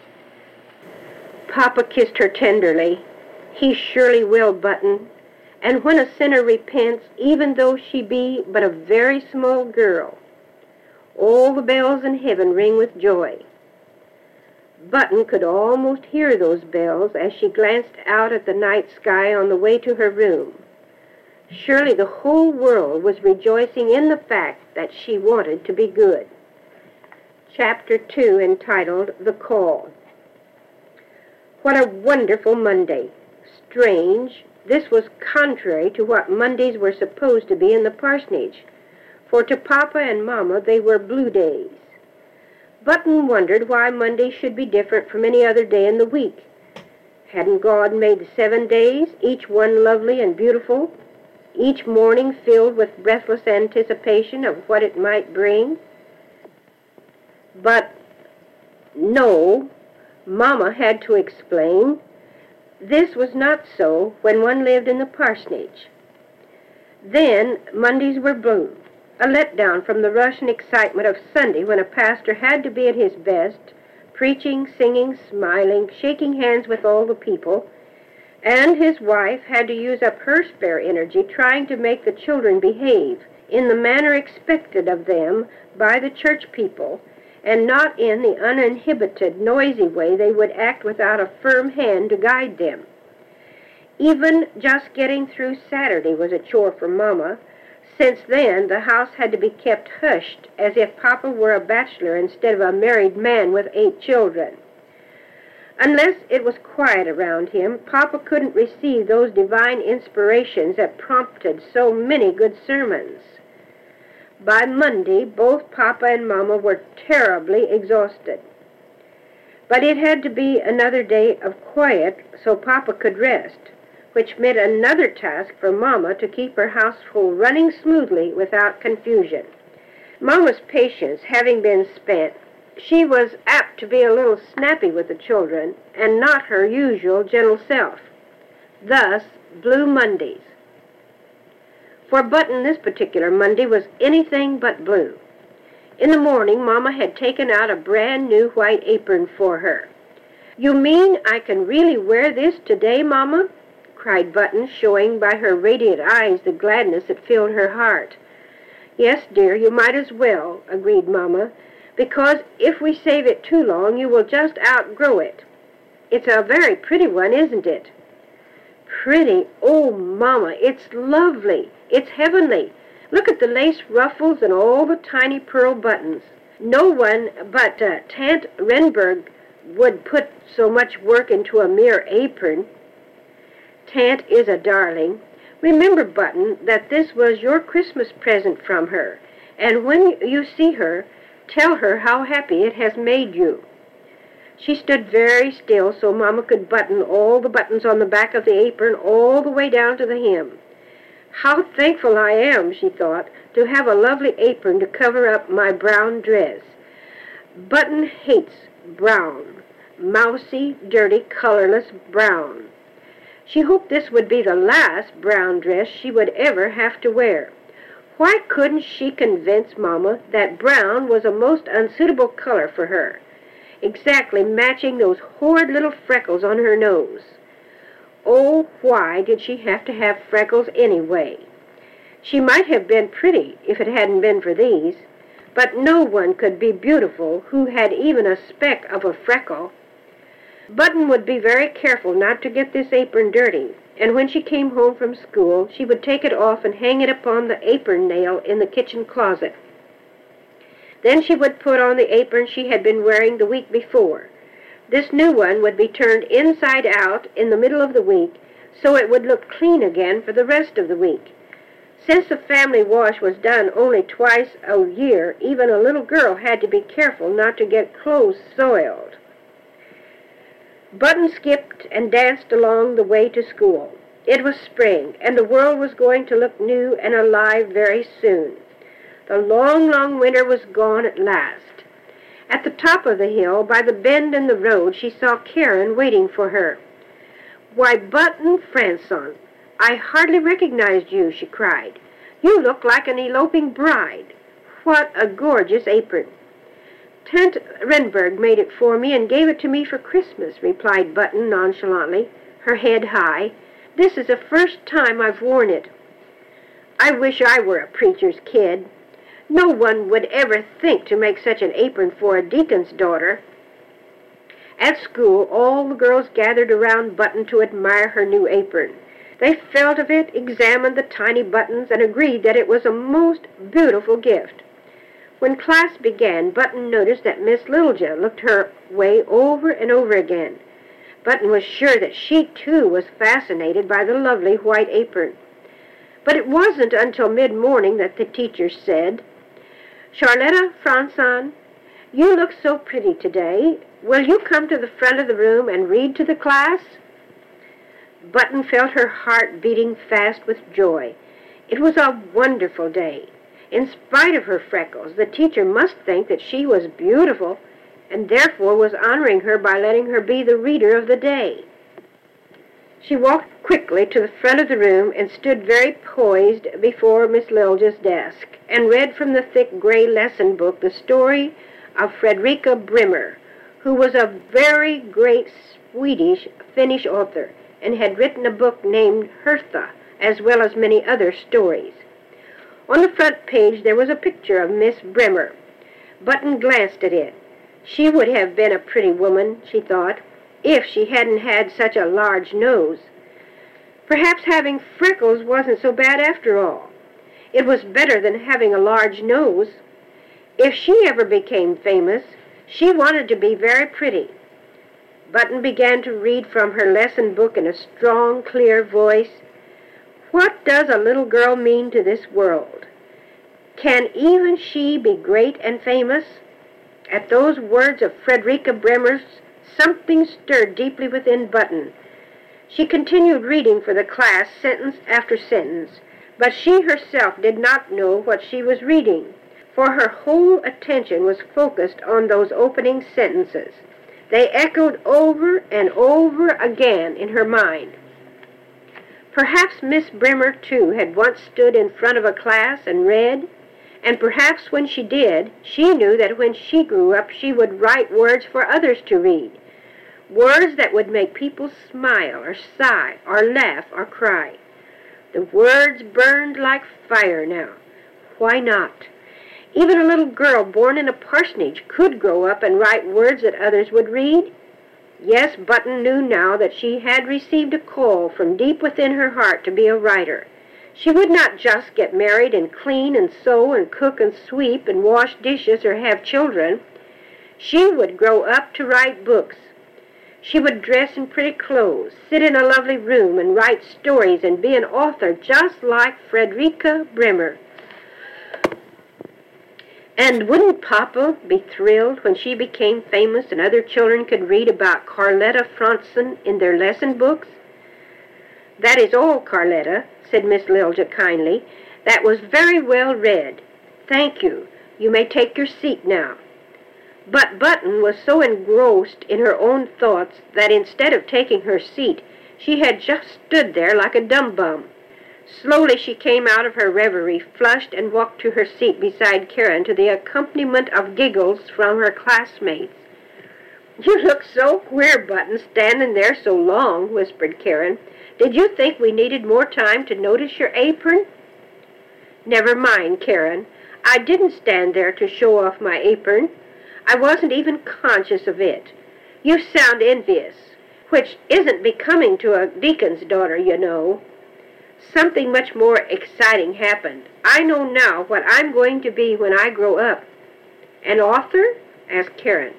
Papa kissed her tenderly. "He surely will, Button. And when a sinner repents, even though she be but a very small girl, all the bells in heaven ring with joy." Button could almost hear those bells as she glanced out at the night sky on the way to her room. Surely the whole world was rejoicing in the fact that she wanted to be good. Chapter 2, entitled The Call. What a wonderful Monday! Strange, this was contrary to what Mondays were supposed to be in the parsonage, for to Papa and Mama they were blue days. Button wondered why Monday should be different from any other day in the week. Hadn't God made 7 days, each one lovely and beautiful, each morning filled with breathless anticipation of what it might bring? But no, Mama had to explain. This was not so when one lived in the parsonage. Then Mondays were blue, a letdown from the rush and excitement of Sunday when a pastor had to be at his best, preaching, singing, smiling, shaking hands with all the people, and his wife had to use up her spare energy trying to make the children behave in the manner expected of them by the church people, and not in the uninhibited, noisy way they would act without a firm hand to guide them. Even just getting through Saturday was a chore for Mama, since then the house had to be kept hushed as if Papa were a bachelor instead of a married man with 8 children. Unless it was quiet around him, Papa couldn't receive those divine inspirations that prompted so many good sermons. By Monday, both Papa and Mama were terribly exhausted. But it had to be another day of quiet so Papa could rest, which meant another task for Mama to keep her household running smoothly without confusion. Mama's patience having been spent, she was apt to be a little snappy with the children and not her usual gentle self. Thus, blue Mondays. For Button, this particular Monday was anything but blue. In the morning, Mama had taken out a brand new white apron for her. "You mean I can really wear this today, Mama?" cried Button, showing by her radiant eyes the gladness that filled her heart. "Yes, dear, you might as well," agreed Mama, "because if we save it too long, you will just outgrow it. It's a very pretty one, isn't it?" "Pretty? Oh, Mama, it's lovely. It's heavenly. Look at the lace ruffles and all the tiny pearl buttons. No one but Tant Renberg would put so much work into a mere apron." "Tant is a darling. Remember, Button, that this was your Christmas present from her, and when you see her, tell her how happy it has made you." She stood very still so Mama could button all the buttons on the back of the apron all the way down to the hem. "How thankful I am," she thought, "to have a lovely apron to cover up my brown dress. Button hates brown, mousy, dirty, colorless brown." She hoped this would be the last brown dress she would ever have to wear. Why couldn't she convince Mama that brown was a most unsuitable color for her, exactly matching those horrid little freckles on her nose? Oh, why did she have to have freckles anyway? She might have been pretty if it hadn't been for these, but no one could be beautiful who had even a speck of a freckle. Button would be very careful not to get this apron dirty, and when she came home from school, she would take it off and hang it upon the apron nail in the kitchen closet. Then she would put on the apron she had been wearing the week before. This new one would be turned inside out in the middle of the week, so it would look clean again for the rest of the week. Since the family wash was done only twice a year, even a little girl had to be careful not to get clothes soiled. Button skipped and danced along the way to school. It was spring, and the world was going to look new and alive very soon. The long, long winter was gone at last. At the top of the hill, by the bend in the road, she saw Karen waiting for her. "Why, Button Franson, I hardly recognized you," she cried. "You look like an eloping bride. What a gorgeous apron." "Tant Renberg made it for me and gave it to me for Christmas," replied Button nonchalantly, her head high. "This is the first time I've worn it. I wish I were a preacher's kid. No one would ever think to make such an apron for a deacon's daughter." At school, all the girls gathered around Button to admire her new apron. They felt of it, examined the tiny buttons, and agreed that it was a most beautiful gift. When class began, Button noticed that Miss Littlejohn looked her way over and over again. Button was sure that she, too, was fascinated by the lovely white apron. But it wasn't until mid-morning that the teacher said, "Charlotta Franson, you look so pretty today. Will you come to the front of the room and read to the class?" Button felt her heart beating fast with joy. It was a wonderful day. In spite of her freckles, the teacher must think that she was beautiful, and therefore was honoring her by letting her be the reader of the day. She walked quickly to the front of the room and stood very poised before Miss Littlejohn's desk, and read from the thick gray lesson book the story of Fredrika Bremer, who was a very great Finnish author, and had written a book named Hertha, as well as many other stories. On the front page there was a picture of Miss Bremer. Button glanced at it. She would have been a pretty woman, she thought, if she hadn't had such a large nose. Perhaps having freckles wasn't so bad after all. It was better than having a large nose. If she ever became famous, she wanted to be very pretty. Button began to read from her lesson book in a strong, clear voice. What does a little girl mean to this world? Can even she be great and famous? At those words of Fredrika Bremer's, something stirred deeply within Button. She continued reading for the class sentence after sentence, but she herself did not know what she was reading, for her whole attention was focused on those opening sentences. They echoed over and over again in her mind. Perhaps Miss Brimmer, too, had once stood in front of a class and read, and perhaps when she did, she knew that when she grew up she would write words for others to read, words that would make people smile or sigh or laugh or cry. The words burned like fire now. Why not? Even a little girl born in a parsonage could grow up and write words that others would read. Yes, Button knew now that she had received a call from deep within her heart to be a writer. She would not just get married and clean and sew and cook and sweep and wash dishes or have children. She would grow up to write books. She would dress in pretty clothes, sit in a lovely room and write stories and be an author just like Frederica Brimmer. And wouldn't Papa be thrilled when she became famous and other children could read about Carletta Franson in their lesson books? "That is all, Carletta," said Miss Lilja kindly. "That was very well read. Thank you. You may take your seat now." But Button was so engrossed in her own thoughts that instead of taking her seat, she had just stood there like a dumb bum. Slowly she came out of her reverie, flushed, and walked to her seat beside Karen to the accompaniment of giggles from her classmates. "You look so queer, Button, standing there so long," whispered Karen. "Did you think we needed more time to notice your apron?" "Never mind, Karen. I didn't stand there to show off my apron. I wasn't even conscious of it. You sound envious, which isn't becoming to a deacon's daughter, you know." "Something much more exciting happened. I know now what I'm going to be when I grow up." "An author?" asked Karen.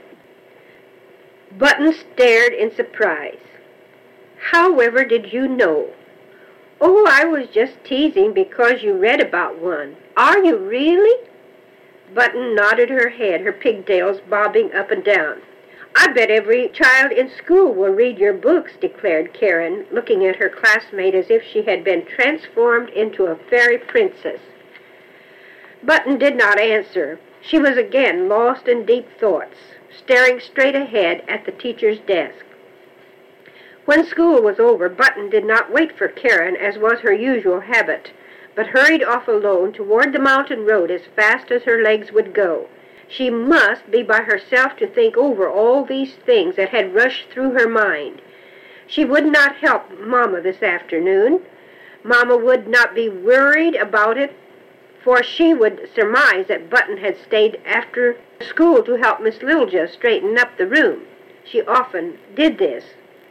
Button stared in surprise. "However did you know?" "Oh, I was just teasing because you read about one. Are you really?" Button nodded her head, her pigtails bobbing up and down. "I bet every child in school will read your books," declared Karen, looking at her classmate as if she had been transformed into a fairy princess. Button did not answer. She was again lost in deep thoughts, staring straight ahead at the teacher's desk. When school was over, Button did not wait for Karen, as was her usual habit, but hurried off alone toward the mountain road as fast as her legs would go. She must be by herself to think over all these things that had rushed through her mind. She would not help Mama this afternoon. Mama would not be worried about it, for she would surmise that Button had stayed after school to help Miss Lilja straighten up the room. She often did this.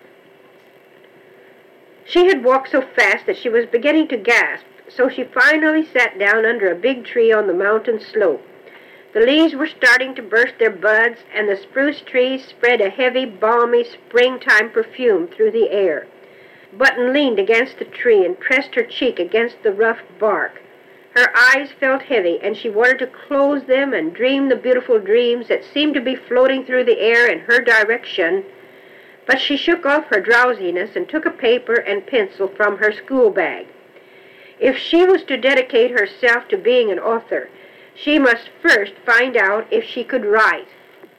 She had walked so fast that she was beginning to gasp, so she finally sat down under a big tree on the mountain slope. The leaves were starting to burst their buds, and the spruce trees spread a heavy, balmy springtime perfume through the air. Button leaned against the tree and pressed her cheek against the rough bark. Her eyes felt heavy, and she wanted to close them and dream the beautiful dreams that seemed to be floating through the air in her direction. But she shook off her drowsiness and took a paper and pencil from her school bag. If she was to dedicate herself to being an author, she must first find out if she could write.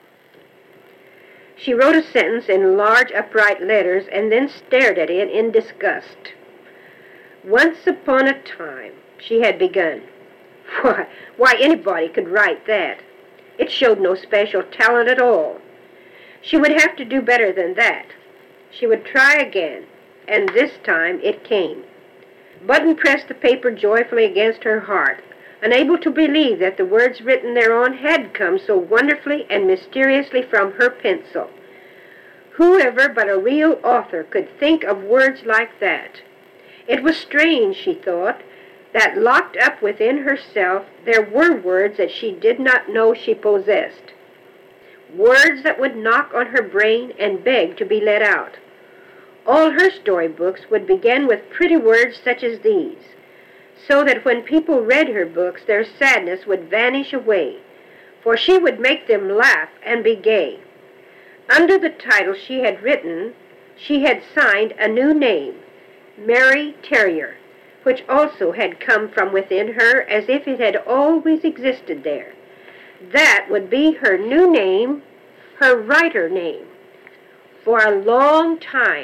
She wrote a sentence in large upright letters and then stared at it in disgust. "Once upon a time," she had begun. Why, anybody could write that. It showed no special talent at all. She would have to do better than that. She would try again, and this time it came. Button pressed the paper joyfully against her heart, unable to believe that the words written thereon had come so wonderfully and mysteriously from her pencil. Whoever but a real author could think of words like that? It was strange, she thought, that locked up within herself there were words that she did not know she possessed. Words that would knock on her brain and beg to be let out. All her storybooks would begin with pretty words such as these, so that when people read her books, their sadness would vanish away, for she would make them laugh and be gay. Under the title she had written, she had signed a new name, Mary Terrier, which also had come from within her as if it had always existed there. That would be her new name, her writer name. For a long time,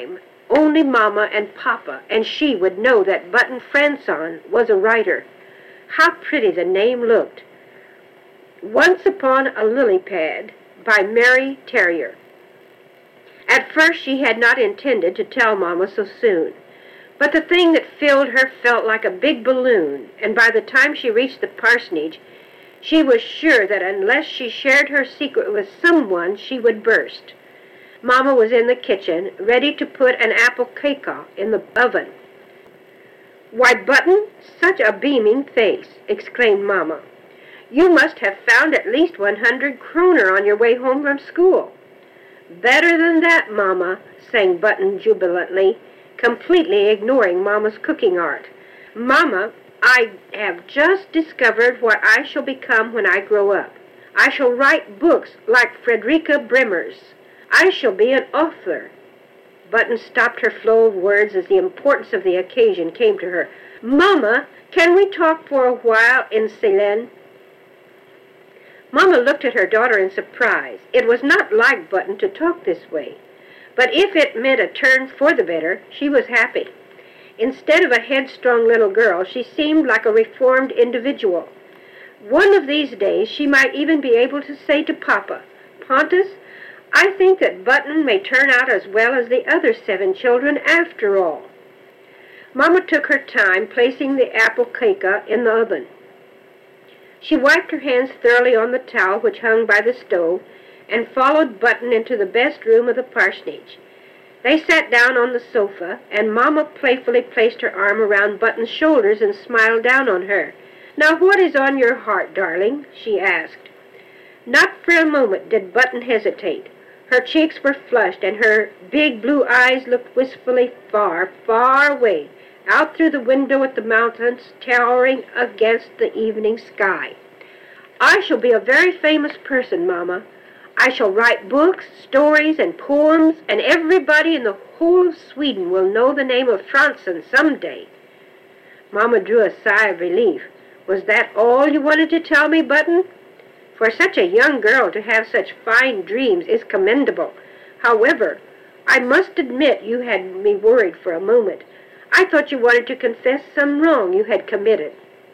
Only Mama and Papa and she would know that Button Franson was a writer. How pretty the name looked. Once Upon a Lily Pad by Mary Terrier. At first she had not intended to tell Mama so soon, but the thing that filled her felt like a big balloon, and by the time she reached the parsonage, she was sure that unless she shared her secret with someone, she would burst. Mama was in the kitchen, ready to put an apple cake in the oven. "Why, Button, such a beaming face!" exclaimed Mama. "You must have found at least 100 kroner on your way home from school." "Better than that, Mama," sang Button jubilantly, completely ignoring Mama's cooking art. "Mama, I have just discovered what I shall become when I grow up. I shall write books like Fredrika Bremer's. I shall be an author." Button stopped her flow of words as the importance of the occasion came to her. "Mama, can we talk for a while in Ceylon?" Mama looked at her daughter in surprise. It was not like Button to talk this way, but if it meant a turn for the better, she was happy. Instead of a headstrong little girl, she seemed like a reformed individual. One of these days she might even be able to say to Papa, "Pontus, I think that Button may turn out as well as the other 7 children after all." Mama took her time placing the apple cake in the oven. She wiped her hands thoroughly on the towel which hung by the stove and followed Button into the best room of the parsonage. They sat down on the sofa, and Mama playfully placed her arm around Button's shoulders and smiled down on her. "Now what is on your heart, darling?" she asked. Not for a moment did Button hesitate. Her cheeks were flushed, and her big blue eyes looked wistfully far, far away, out through the window at the mountains towering against the evening sky. "I shall be a very famous person, Mama. I shall write books, stories, and poems, and everybody in the whole of Sweden will know the name of Franson some day." Mama drew a sigh of relief. "Was that all you wanted to tell me, Button? For such a young girl to have such fine dreams is commendable. However, I must admit you had me worried for a moment. I thought you wanted to confess some wrong you had committed."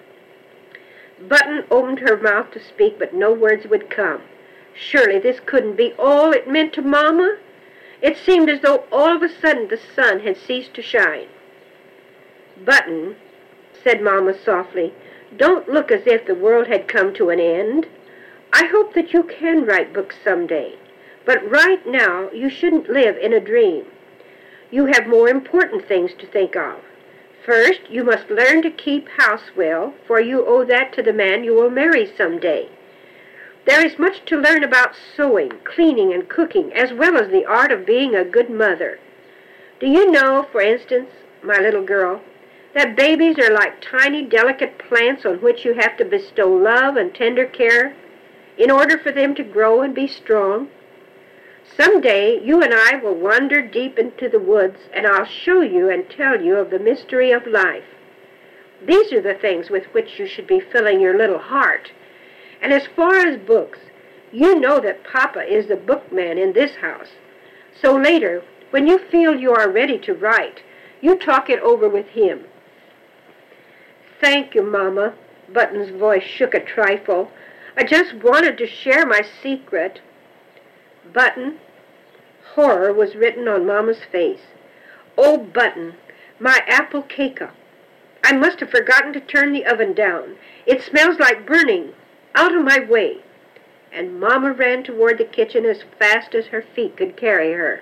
Button opened her mouth to speak, but no words would come. Surely this couldn't be all it meant to Mama? It seemed as though all of a sudden the sun had ceased to shine. "Button," said Mama softly, "don't look as if the world had come to an end. I hope that you can write books someday, but right now you shouldn't live in a dream. You have more important things to think of. First, you must learn to keep house well, for you owe that to the man you will marry someday. There is much to learn about sewing, cleaning, and cooking, as well as the art of being a good mother. Do you know, for instance, my little girl, that babies are like tiny, delicate plants on which you have to bestow love and tender care in order for them to grow and be strong? Someday you and I will wander deep into the woods, and I'll show you and tell you of the mystery of life. These are the things with which you should be filling your little heart. And as far as books, you know that Papa is the bookman in this house. So later, when you feel you are ready to write, you talk it over with him." "Thank you, Mama." Button's voice shook a trifle. "I just wanted to share my secret." "Button," horror was written on Mama's face. "Oh, Button, my apple cake. I must have forgotten to turn the oven down. It smells like burning. Out of my way." And Mama ran toward the kitchen as fast as her feet could carry her.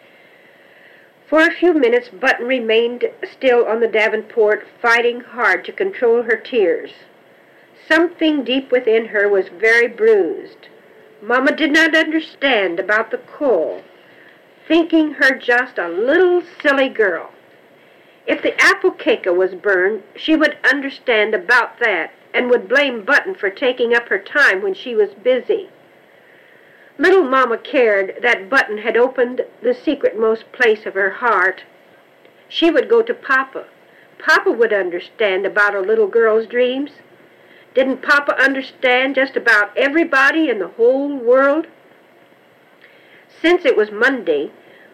For a few minutes Button remained still on the Davenport, fighting hard to control her tears. Something deep within her was very bruised. Mama did not understand about the coal, thinking her just a little silly girl. If the apple cake was burned, she would understand about that and would blame Button for taking up her time when she was busy. Little Mama cared that Button had opened the secret-most place of her heart. She would go to Papa. Papa would understand about a little girl's dreams. Didn't Papa understand just about everybody in the whole world? Since it was Monday,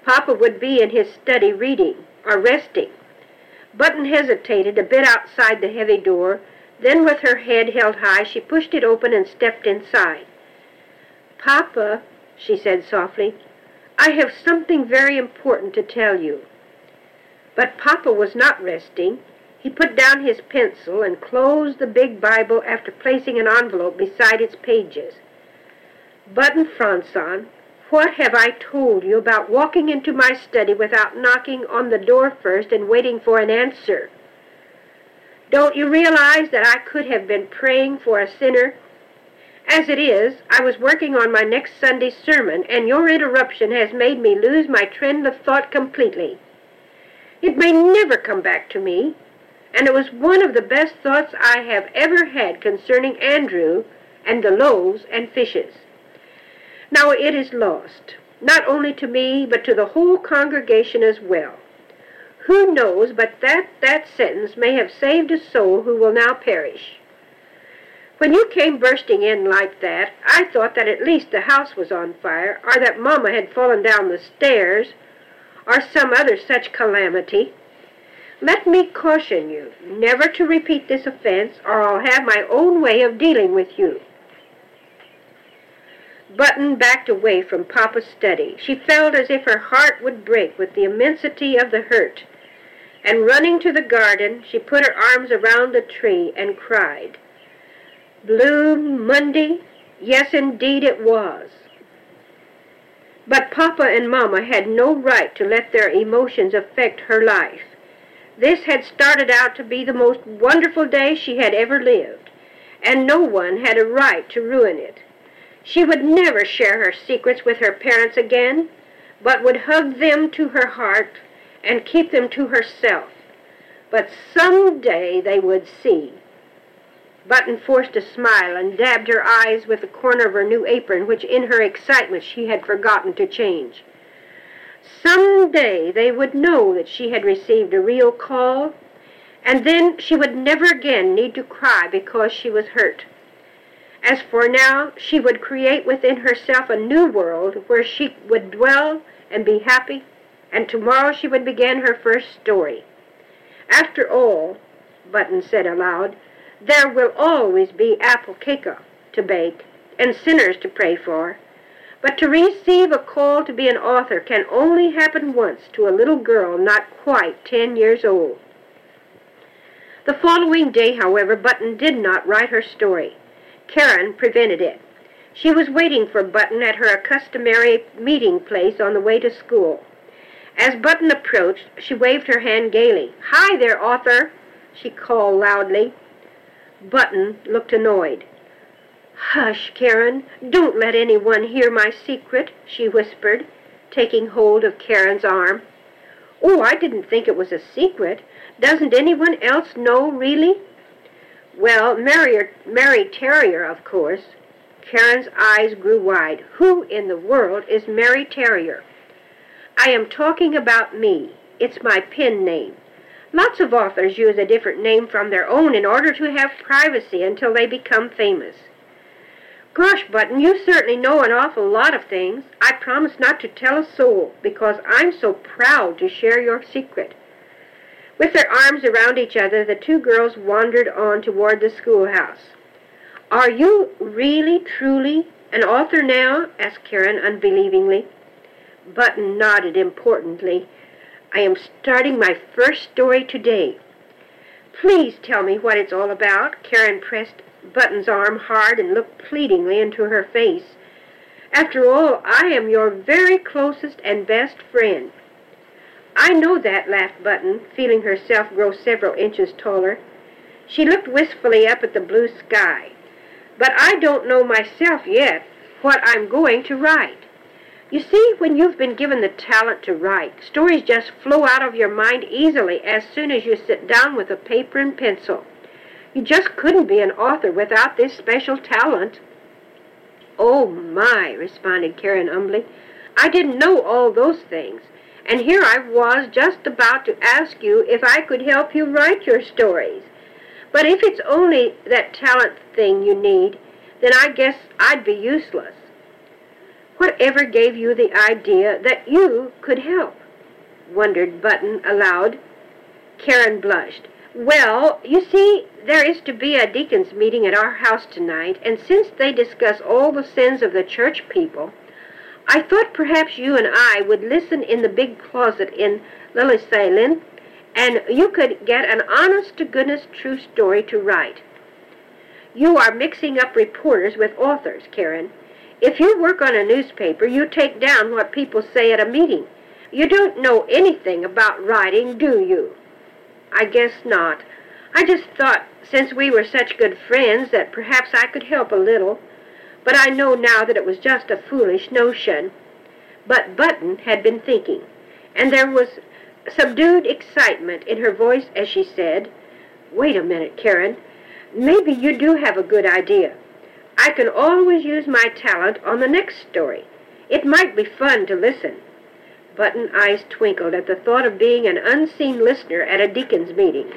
Papa would be in his study reading or resting. Button hesitated a bit outside the heavy door. Then, with her head held high, she pushed it open and stepped inside. "Papa," she said softly, "I have something very important to tell you." But Papa was not resting. He put down his pencil and closed the big Bible after placing an envelope beside its pages. "Button Franzon, what have I told you about walking into my study without knocking on the door first and waiting for an answer? Don't you realize that I could have been praying for a sinner? As it is, I was working on my next Sunday's sermon, and your interruption has made me lose my trend of thought completely. It may never come back to me, and it was one of the best thoughts I have ever had concerning Andrew and the loaves and fishes. Now it is lost, not only to me, but to the whole congregation as well. Who knows but that sentence may have saved a soul who will now perish? When you came bursting in like that, I thought that at least the house was on fire, or that Mama had fallen down the stairs, or some other such calamity. Let me caution you never to repeat this offense, or I'll have my own way of dealing with you." Button backed away from Papa's study. She felt as if her heart would break with the immensity of the hurt. And running to the garden, she put her arms around the tree and cried. Blue Monday? Yes, indeed it was. But Papa and Mama had no right to let their emotions affect her life. This had started out to be the most wonderful day she had ever lived, and no one had a right to ruin it. She would never share her secrets with her parents again, but would hug them to her heart and keep them to herself. But someday they would see. Button forced a smile and dabbed her eyes with the corner of her new apron, which in her excitement she had forgotten to change. Someday they would know that she had received a real call, and then she would never again need to cry because she was hurt. As for now, she would create within herself a new world where she would dwell and be happy, and tomorrow she would begin her first story. After all, Button said aloud, there will always be apple cake to bake and sinners to pray for, but to receive a call to be an author can only happen once to a little girl not quite 10 years old. The following day, however, Button did not write her story. Karen prevented it. She was waiting for Button at her customary meeting place on the way to school. As Button approached, she waved her hand gaily. "Hi there, author," she called loudly. Button looked annoyed. "Hush, Karen, don't let anyone hear my secret," she whispered, taking hold of Karen's arm. "Oh, I didn't think it was a secret. Doesn't anyone else know, really?" "Well, Mary Terrier, of course." Karen's eyes grew wide. "Who in the world is Mary Terrier?" "I am talking about me. It's my pen name. Lots of authors use a different name from their own in order to have privacy until they become famous." "Gosh, Button, you certainly know an awful lot of things. I promise not to tell a soul, because I'm so proud to share your secret." With their arms around each other, the two girls wandered on toward the schoolhouse. "Are you really, truly an author now?" asked Karen unbelievingly. Button nodded importantly. "I am starting my first story today." "Please tell me what it's all about." Karen pressed Button's arm hard and looked pleadingly into her face. "After all, I am your very closest and best friend." "I know that," laughed Button, feeling herself grow several inches taller. She looked wistfully up at the blue sky. "But I don't know myself yet what I'm going to write. You see, when you've been given the talent to write, stories just flow out of your mind easily as soon as you sit down with a paper and pencil. You just couldn't be an author without this special talent." "Oh, my," responded Karen humbly. "I didn't know all those things. And here I was just about to ask you if I could help you write your stories. But if it's only that talent thing you need, then I guess I'd be useless." Whatever gave you the idea that you could help?" wondered Button aloud. Karen blushed. "Well, you see, there is to be a deacons' meeting at our house tonight, and since they discuss all the sins of the church people, I thought perhaps you and I would listen in the big closet in Lillysalen, and you could get an honest-to-goodness true story to write." "You are mixing up reporters with authors, Karen. If you work on a newspaper, you take down what people say at a meeting. You don't know anything about writing, do you?" "I guess not. I just thought, since we were such good friends, that perhaps I could help a little. But I know now that it was just a foolish notion." But Button had been thinking, and there was subdued excitement in her voice as she said, "Wait a minute, Karen. Maybe you do have a good idea. I can always use my talent on the next story. It might be fun to listen." Button's eyes twinkled at the thought of being an unseen listener at a deacons' meeting.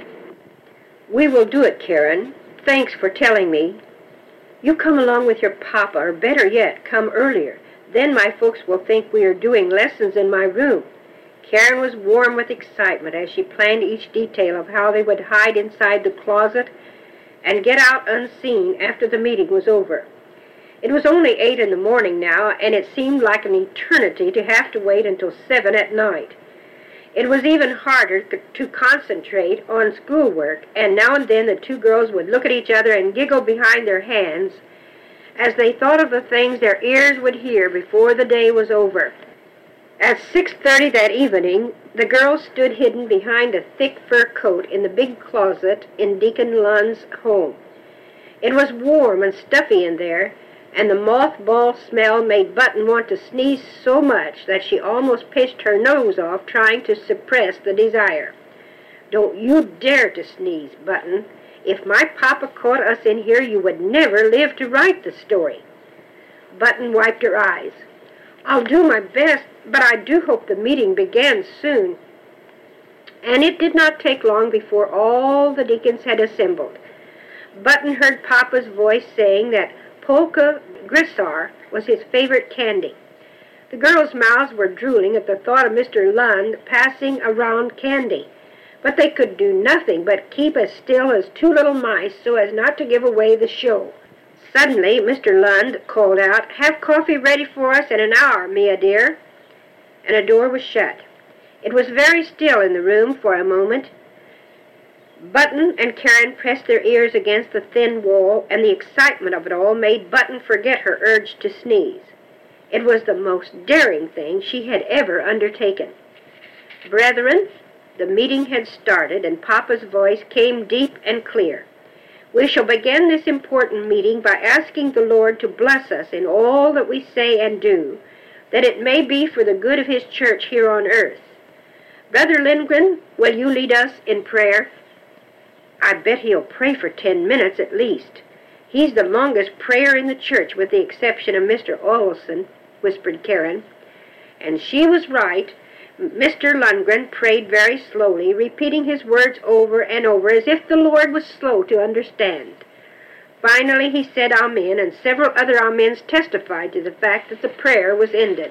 "We will do it, Karen. Thanks for telling me. You come along with your papa, or better yet, come earlier. Then my folks will think we are doing lessons in my room." Karen was warm with excitement as she planned each detail of how they would hide inside the closet and get out unseen after the meeting was over. It was only 8 in the morning now, and it seemed like an eternity to have to wait until 7 at night. It was even harder to concentrate on schoolwork, and now and then the two girls would look at each other and giggle behind their hands as they thought of the things their ears would hear before the day was over. At 6:30 that evening, the girls stood hidden behind a thick fur coat in the big closet in Deacon Lund's home. It was warm and stuffy in there, and the mothball smell made Button want to sneeze so much that she almost pitched her nose off trying to suppress the desire. "Don't you dare to sneeze, Button. If my papa caught us in here, you would never live to write the story." Button wiped her eyes. "I'll do my best, but I do hope the meeting begins soon." And it did not take long before all the deacons had assembled. Button heard Papa's voice saying that Polka Grisar was his favorite candy. The girls' mouths were drooling at the thought of Mr. Lund passing around candy, but they could do nothing but keep as still as two little mice so as not to give away the show. Suddenly, Mr. Lund called out, "Have coffee ready for us in an hour, Mia dear," and a door was shut. It was very still in the room for a moment. Button and Karen pressed their ears against the thin wall, and the excitement of it all made Button forget her urge to sneeze. It was the most daring thing she had ever undertaken. "Brethren," the meeting had started, and Papa's voice came deep and clear. "We shall begin this important meeting by asking the Lord to bless us in all that we say and do, that it may be for the good of His church here on earth. Brother Lindgren, will you lead us in prayer?" "I bet he'll pray for 10 minutes at least. He's the longest prayer in the church, with the exception of Mr. Olson," whispered Karen. And she was right. Mr. Lundgren prayed very slowly, repeating his words over and over as if the Lord was slow to understand. Finally he said Amen, and several other Amens testified to the fact that the prayer was ended.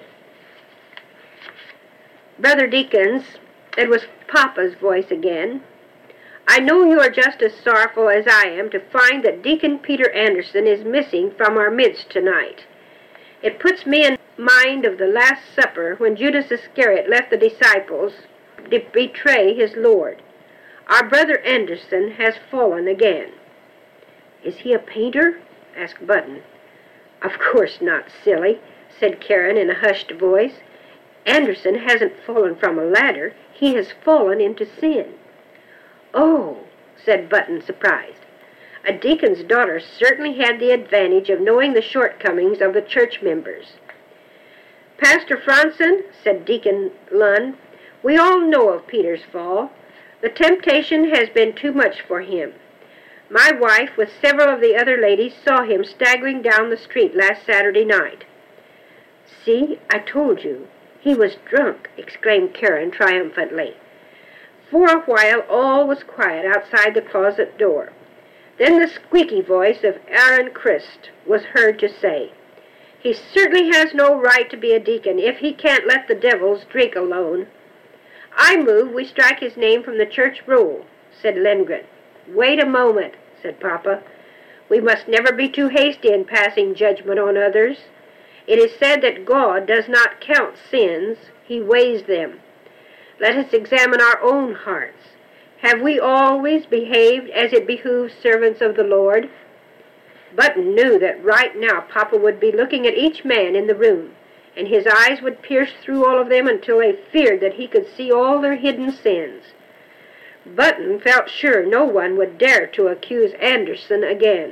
"Brother Deacons," it was Papa's voice again, "I know you are just as sorrowful as I am to find that Deacon Peter Anderson is missing from our midst tonight. It puts me in mind of the Last Supper when Judas Iscariot left the disciples to betray his Lord. Our brother Anderson has fallen again." "Is he a painter?" asked Button. "Of course not, silly," said Karen in a hushed voice. "Anderson hasn't fallen from a ladder. He has fallen into sin." "Oh," said Button, surprised. A deacon's daughter certainly had the advantage of knowing the shortcomings of the church members. "Pastor Franson," said Deacon Lund, "we all know of Peter's fall. The temptation has been too much for him. My wife, with several of the other ladies, saw him staggering down the street last Saturday night." "See, I told you. He was drunk," exclaimed Karen triumphantly. For a while all was quiet outside the closet door. Then the squeaky voice of Aaron Christ was heard to say, He certainly has no right to be a deacon if he can't let the devils drink alone. I move we strike his name from the church roll, said Lindgren. Wait a moment, said Papa. We must never be too hasty in passing judgment on others. It is said that God does not count sins, he weighs them. Let us examine our own hearts. Have we always behaved as it behooves servants of the Lord? Button knew that right now Papa would be looking at each man in the room, and his eyes would pierce through all of them until they feared that he could see all their hidden sins. Button felt sure no one would dare to accuse Anderson again.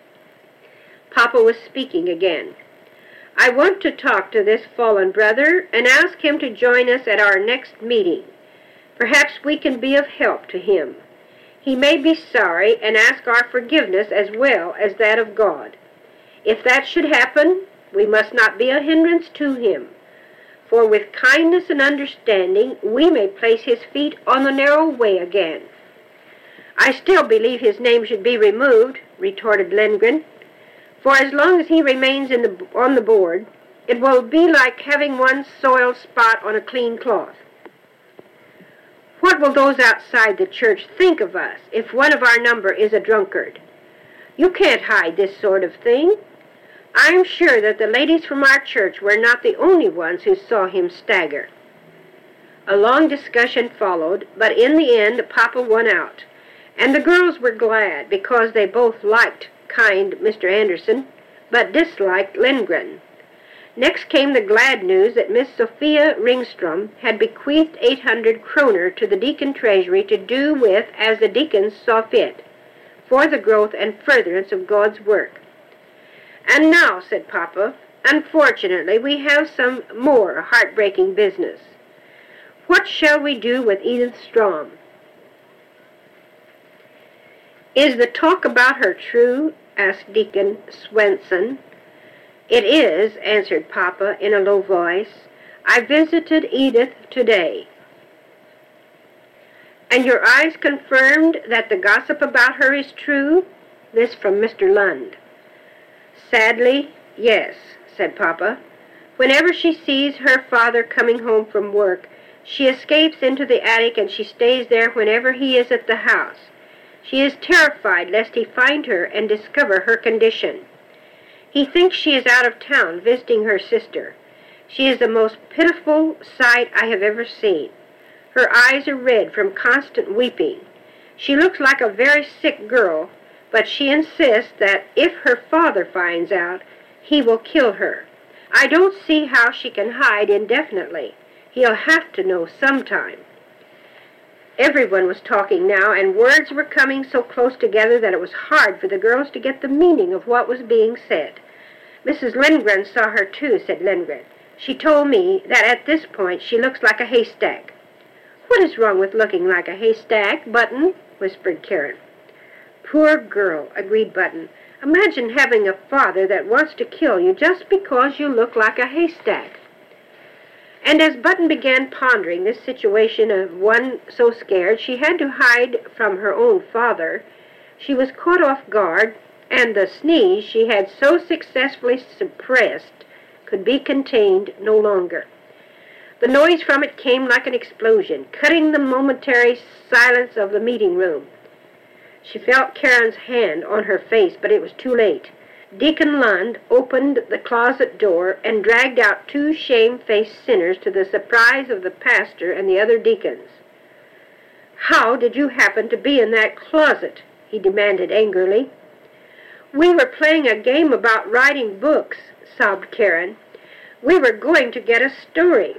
Papa was speaking again. I want to talk to this fallen brother and ask him to join us at our next meeting. Perhaps we can be of help to him. He may be sorry and ask our forgiveness as well as that of God. If that should happen, we must not be a hindrance to him, for with kindness and understanding we may place his feet on the narrow way again. I still believe his name should be removed, retorted Lindgren, for as long as he remains on the board, it will be like having one soiled spot on a clean cloth. What will those outside the church think of us if one of our number is a drunkard? You can't hide this sort of thing. I am sure that the ladies from our church were not the only ones who saw him stagger. A long discussion followed, but in the end Papa won out, and the girls were glad because they both liked kind Mr. Anderson, but disliked Lindgren. Next came the glad news that Miss Sophia Ringstrom had bequeathed 800 kroner to the deacon treasury to do with as the deacons saw fit, for the growth and furtherance of God's work. And now, said Papa, unfortunately we have some more heartbreaking business. What shall we do with Edith Strom? Is the talk about her true? Asked Deacon Swenson. It is, answered Papa in a low voice. I visited Edith today. And your eyes confirmed that the gossip about her is true? This from Mr. Lund. Sadly, yes, said Papa. Whenever she sees her father coming home from work, she escapes into the attic and she stays there whenever he is at the house. She is terrified lest he find her and discover her condition. He thinks she is out of town visiting her sister. She is the most pitiful sight I have ever seen. Her eyes are red from constant weeping. She looks like a very sick girl, but she insists that if her father finds out, he will kill her. I don't see how she can hide indefinitely. He'll have to know sometime. Everyone was talking now, and words were coming so close together that it was hard for the girls to get the meaning of what was being said. Mrs. Lindgren saw her too, said Lindgren. She told me that at this point she looks like a haystack. What is wrong with looking like a haystack, Button? Whispered Karen. Poor girl, agreed Button. Imagine having a father that wants to kill you just because you look like a haystack. And as Button began pondering this situation of one so scared she had to hide from her own father, she was caught off guard, and the sneeze she had so successfully suppressed could be contained no longer. The noise from it came like an explosion, cutting the momentary silence of the meeting room. She felt Karen's hand on her face, but it was too late. Deacon Lund opened the closet door and dragged out two shame-faced sinners to the surprise of the pastor and the other deacons. How did you happen to be in that closet? He demanded angrily. We were playing a game about writing books, sobbed Karen. We were going to get a story.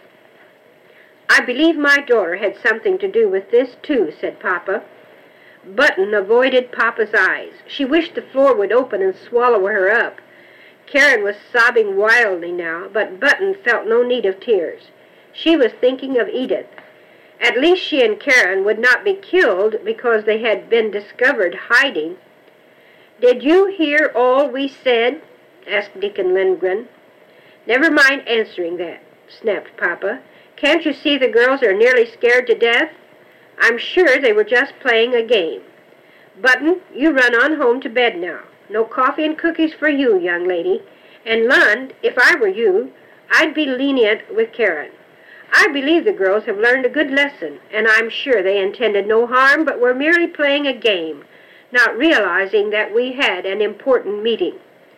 I believe my daughter had something to do with this, too, said Papa. Button avoided Papa's eyes. She wished the floor would open and swallow her up. Karen was sobbing wildly now, but Button felt no need of tears. She was thinking of Edith. At least she and Karen would not be killed because they had been discovered hiding. Did you hear all we said? Asked Deacon Lindgren. Never mind answering that, snapped Papa. Can't you see the girls are nearly scared to death? I'm sure they were just playing a game. Button, you run on home to bed now. No coffee and cookies for you, young lady. And Lund, if I were you, I'd be lenient with Karen. I believe the girls have learned a good lesson, and I'm sure they intended no harm but were merely playing a game, not realizing that we had an important meeting.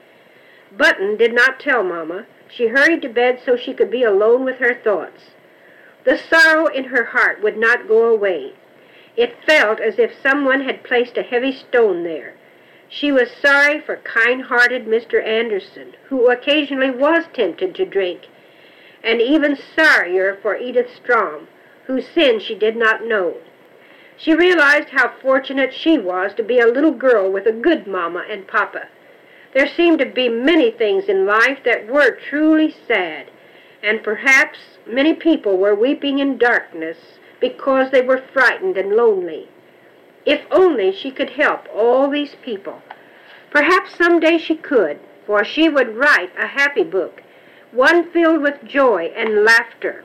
Button did not tell Mama. She hurried to bed so she could be alone with her thoughts. The sorrow in her heart would not go away. It felt as if someone had placed a heavy stone there. She was sorry for kind-hearted Mr. Anderson, who occasionally was tempted to drink, and even sorrier for Edith Strom, whose sin she did not know. She realized how fortunate she was to be a little girl with a good Mama and Papa. There seemed to be many things in life that were truly sad, and perhaps many people were weeping in darkness because they were frightened and lonely. If only she could help all these people. Perhaps someday she could, for she would write a happy book, one filled with joy and laughter.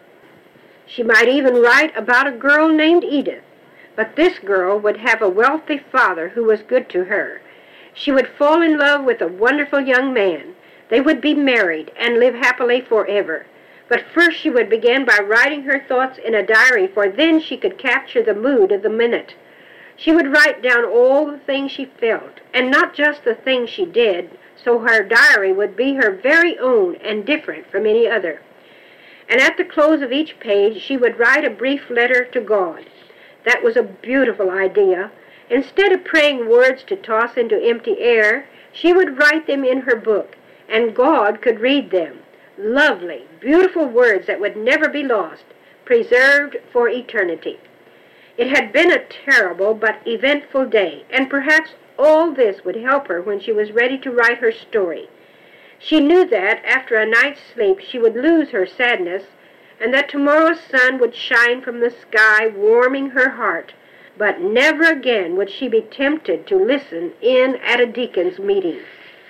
She might even write about a girl named Edith, but this girl would have a wealthy father who was good to her. She would fall in love with a wonderful young man. They would be married and live happily forever. But first she would begin by writing her thoughts in a diary, for then she could capture the mood of the minute. She would write down all the things she felt, and not just the things she did, so her diary would be her very own and different from any other. And at the close of each page, she would write a brief letter to God. That was a beautiful idea. Instead of praying words to toss into empty air, she would write them in her book, and God could read them. Lovely, beautiful words that would never be lost, preserved for eternity. It had been a terrible but eventful day, and perhaps all this would help her when she was ready to write her story. She knew that, after a night's sleep, she would lose her sadness, and that tomorrow's sun would shine from the sky, warming her heart. But never again would she be tempted to listen in at a deacon's meeting.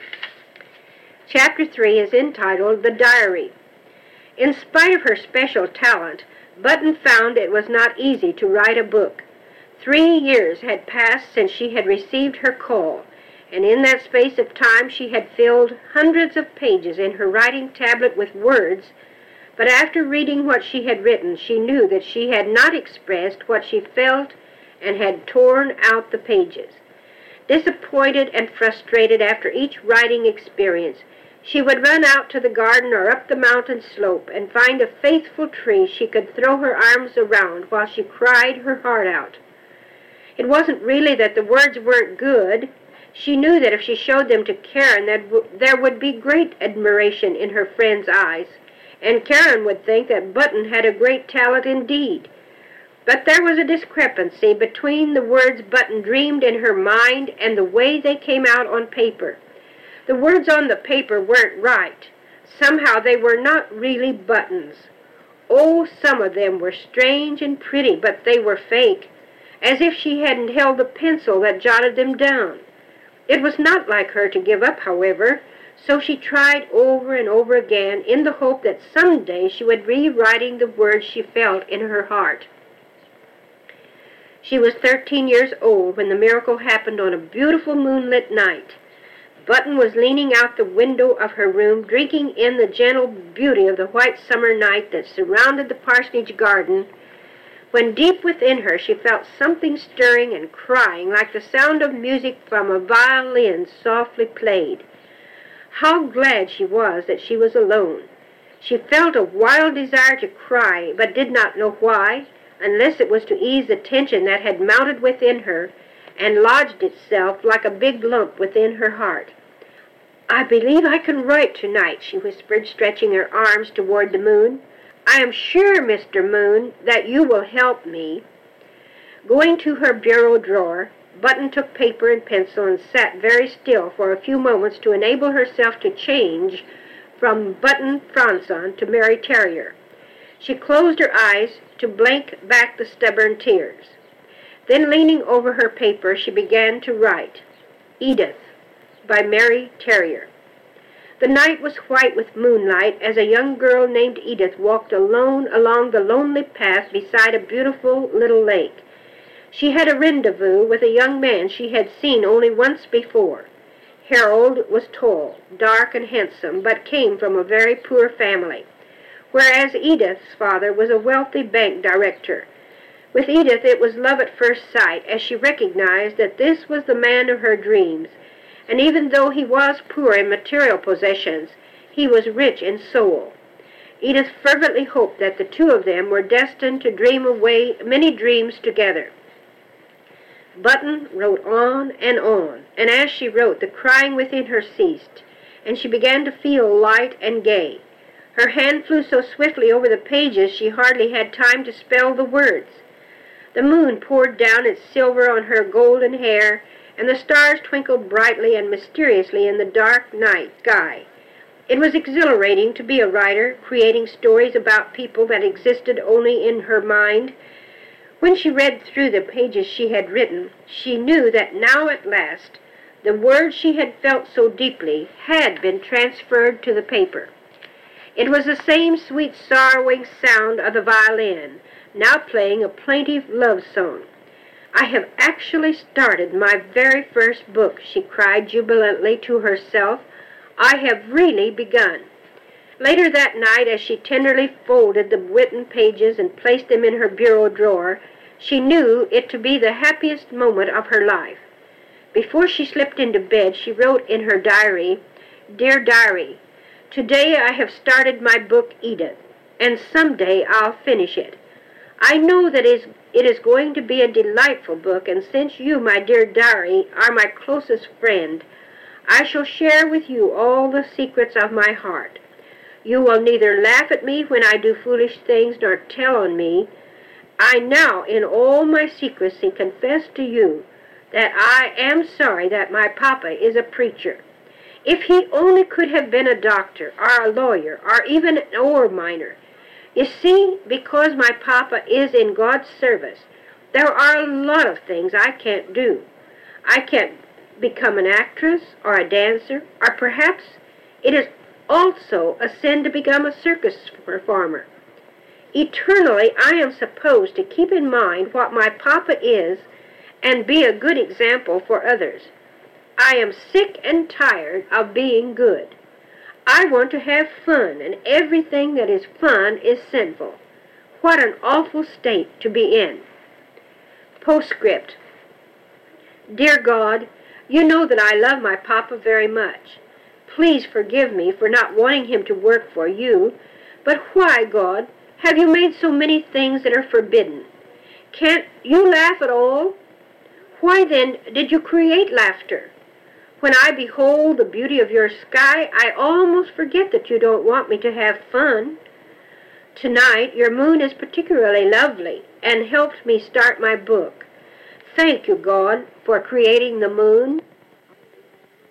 Chapter 3 is entitled The Diary. In spite of her special talent, Button found it was not easy to write a book. 3 years had passed since she had received her call, and in that space of time she had filled hundreds of pages in her writing tablet with words, but after reading what she had written, she knew that she had not expressed what she felt and had torn out the pages. Disappointed and frustrated after each writing experience, she would run out to the garden or up the mountain slope and find a faithful tree she could throw her arms around while she cried her heart out. It wasn't really that the words weren't good. She knew that if she showed them to Karen, there would be great admiration in her friend's eyes, and Karen would think that Button had a great talent indeed. But there was a discrepancy between the words Button dreamed in her mind and the way they came out on paper. The words on the paper weren't right. Somehow they were not really Button's. Oh, some of them were strange and pretty, but they were fake, as if she hadn't held the pencil that jotted them down. It was not like her to give up, however, so she tried over and over again in the hope that someday she would be writing the words she felt in her heart. She was 13 years old when the miracle happened on a beautiful moonlit night. Button was leaning out the window of her room, drinking in the gentle beauty of the white summer night that surrounded the parsonage garden, when deep within her she felt something stirring and crying like the sound of music from a violin softly played. How glad she was that she was alone. She felt a wild desire to cry, but did not know why, unless it was to ease the tension that had mounted within her and lodged itself like a big lump within her heart. "I believe I can write tonight," she whispered, stretching her arms toward the moon. "I am sure, Mr. Moon, that you will help me." Going to her bureau drawer, Button took paper and pencil and sat very still for a few moments to enable herself to change from Button Franzon to Mary Terrier. She closed her eyes to blink back the stubborn tears. Then, leaning over her paper, she began to write, Edith, by Mary Terrier. The night was white with moonlight as a young girl named Edith walked alone along the lonely path beside a beautiful little lake. She had a rendezvous with a young man she had seen only once before. Harold was tall, dark, and handsome, but came from a very poor family, whereas Edith's father was a wealthy bank director. With Edith it was love at first sight, as she recognized that this was the man of her dreams, and even though he was poor in material possessions, he was rich in soul. Edith fervently hoped that the two of them were destined to dream away many dreams together. Button wrote on, and as she wrote, the crying within her ceased, and she began to feel light and gay. Her hand flew so swiftly over the pages she hardly had time to spell the words. The moon poured down its silver on her golden hair, and the stars twinkled brightly and mysteriously in the dark night sky. It was exhilarating to be a writer, creating stories about people that existed only in her mind. When she read through the pages she had written, she knew that now at last the words she had felt so deeply had been transferred to the paper. It was the same sweet sorrowing sound of the violin, now playing a plaintive love song. "I have actually started my very first book," she cried jubilantly to herself. "I have really begun." Later that night, as she tenderly folded the written pages and placed them in her bureau drawer, she knew it to be the happiest moment of her life. Before she slipped into bed, she wrote in her diary, "Dear Diary, today I have started my book, Edith, and someday I'll finish it. I know that it is going to be a delightful book, and since you, my dear diary, are my closest friend, I shall share with you all the secrets of my heart. You will neither laugh at me when I do foolish things nor tell on me. I now, in all my secrecy, confess to you that I am sorry that my papa is a preacher. If he only could have been a doctor or a lawyer or even an ore miner. You see, because my papa is in God's service, there are a lot of things I can't do. I can't become an actress or a dancer, or perhaps it is also a sin to become a circus performer. Eternally, I am supposed to keep in mind what my papa is and be a good example for others. I am sick and tired of being good. I want to have fun, and everything that is fun is sinful. What an awful state to be in." Postscript. Dear God, you know that I love my papa very much. Please forgive me for not wanting him to work for you. But why, God, have you made so many things that are forbidden? Can't you laugh at all? Why then did you create laughter? When I behold the beauty of your sky, I almost forget that you don't want me to have fun. Tonight, your moon is particularly lovely and helped me start my book. Thank you, God, for creating the moon.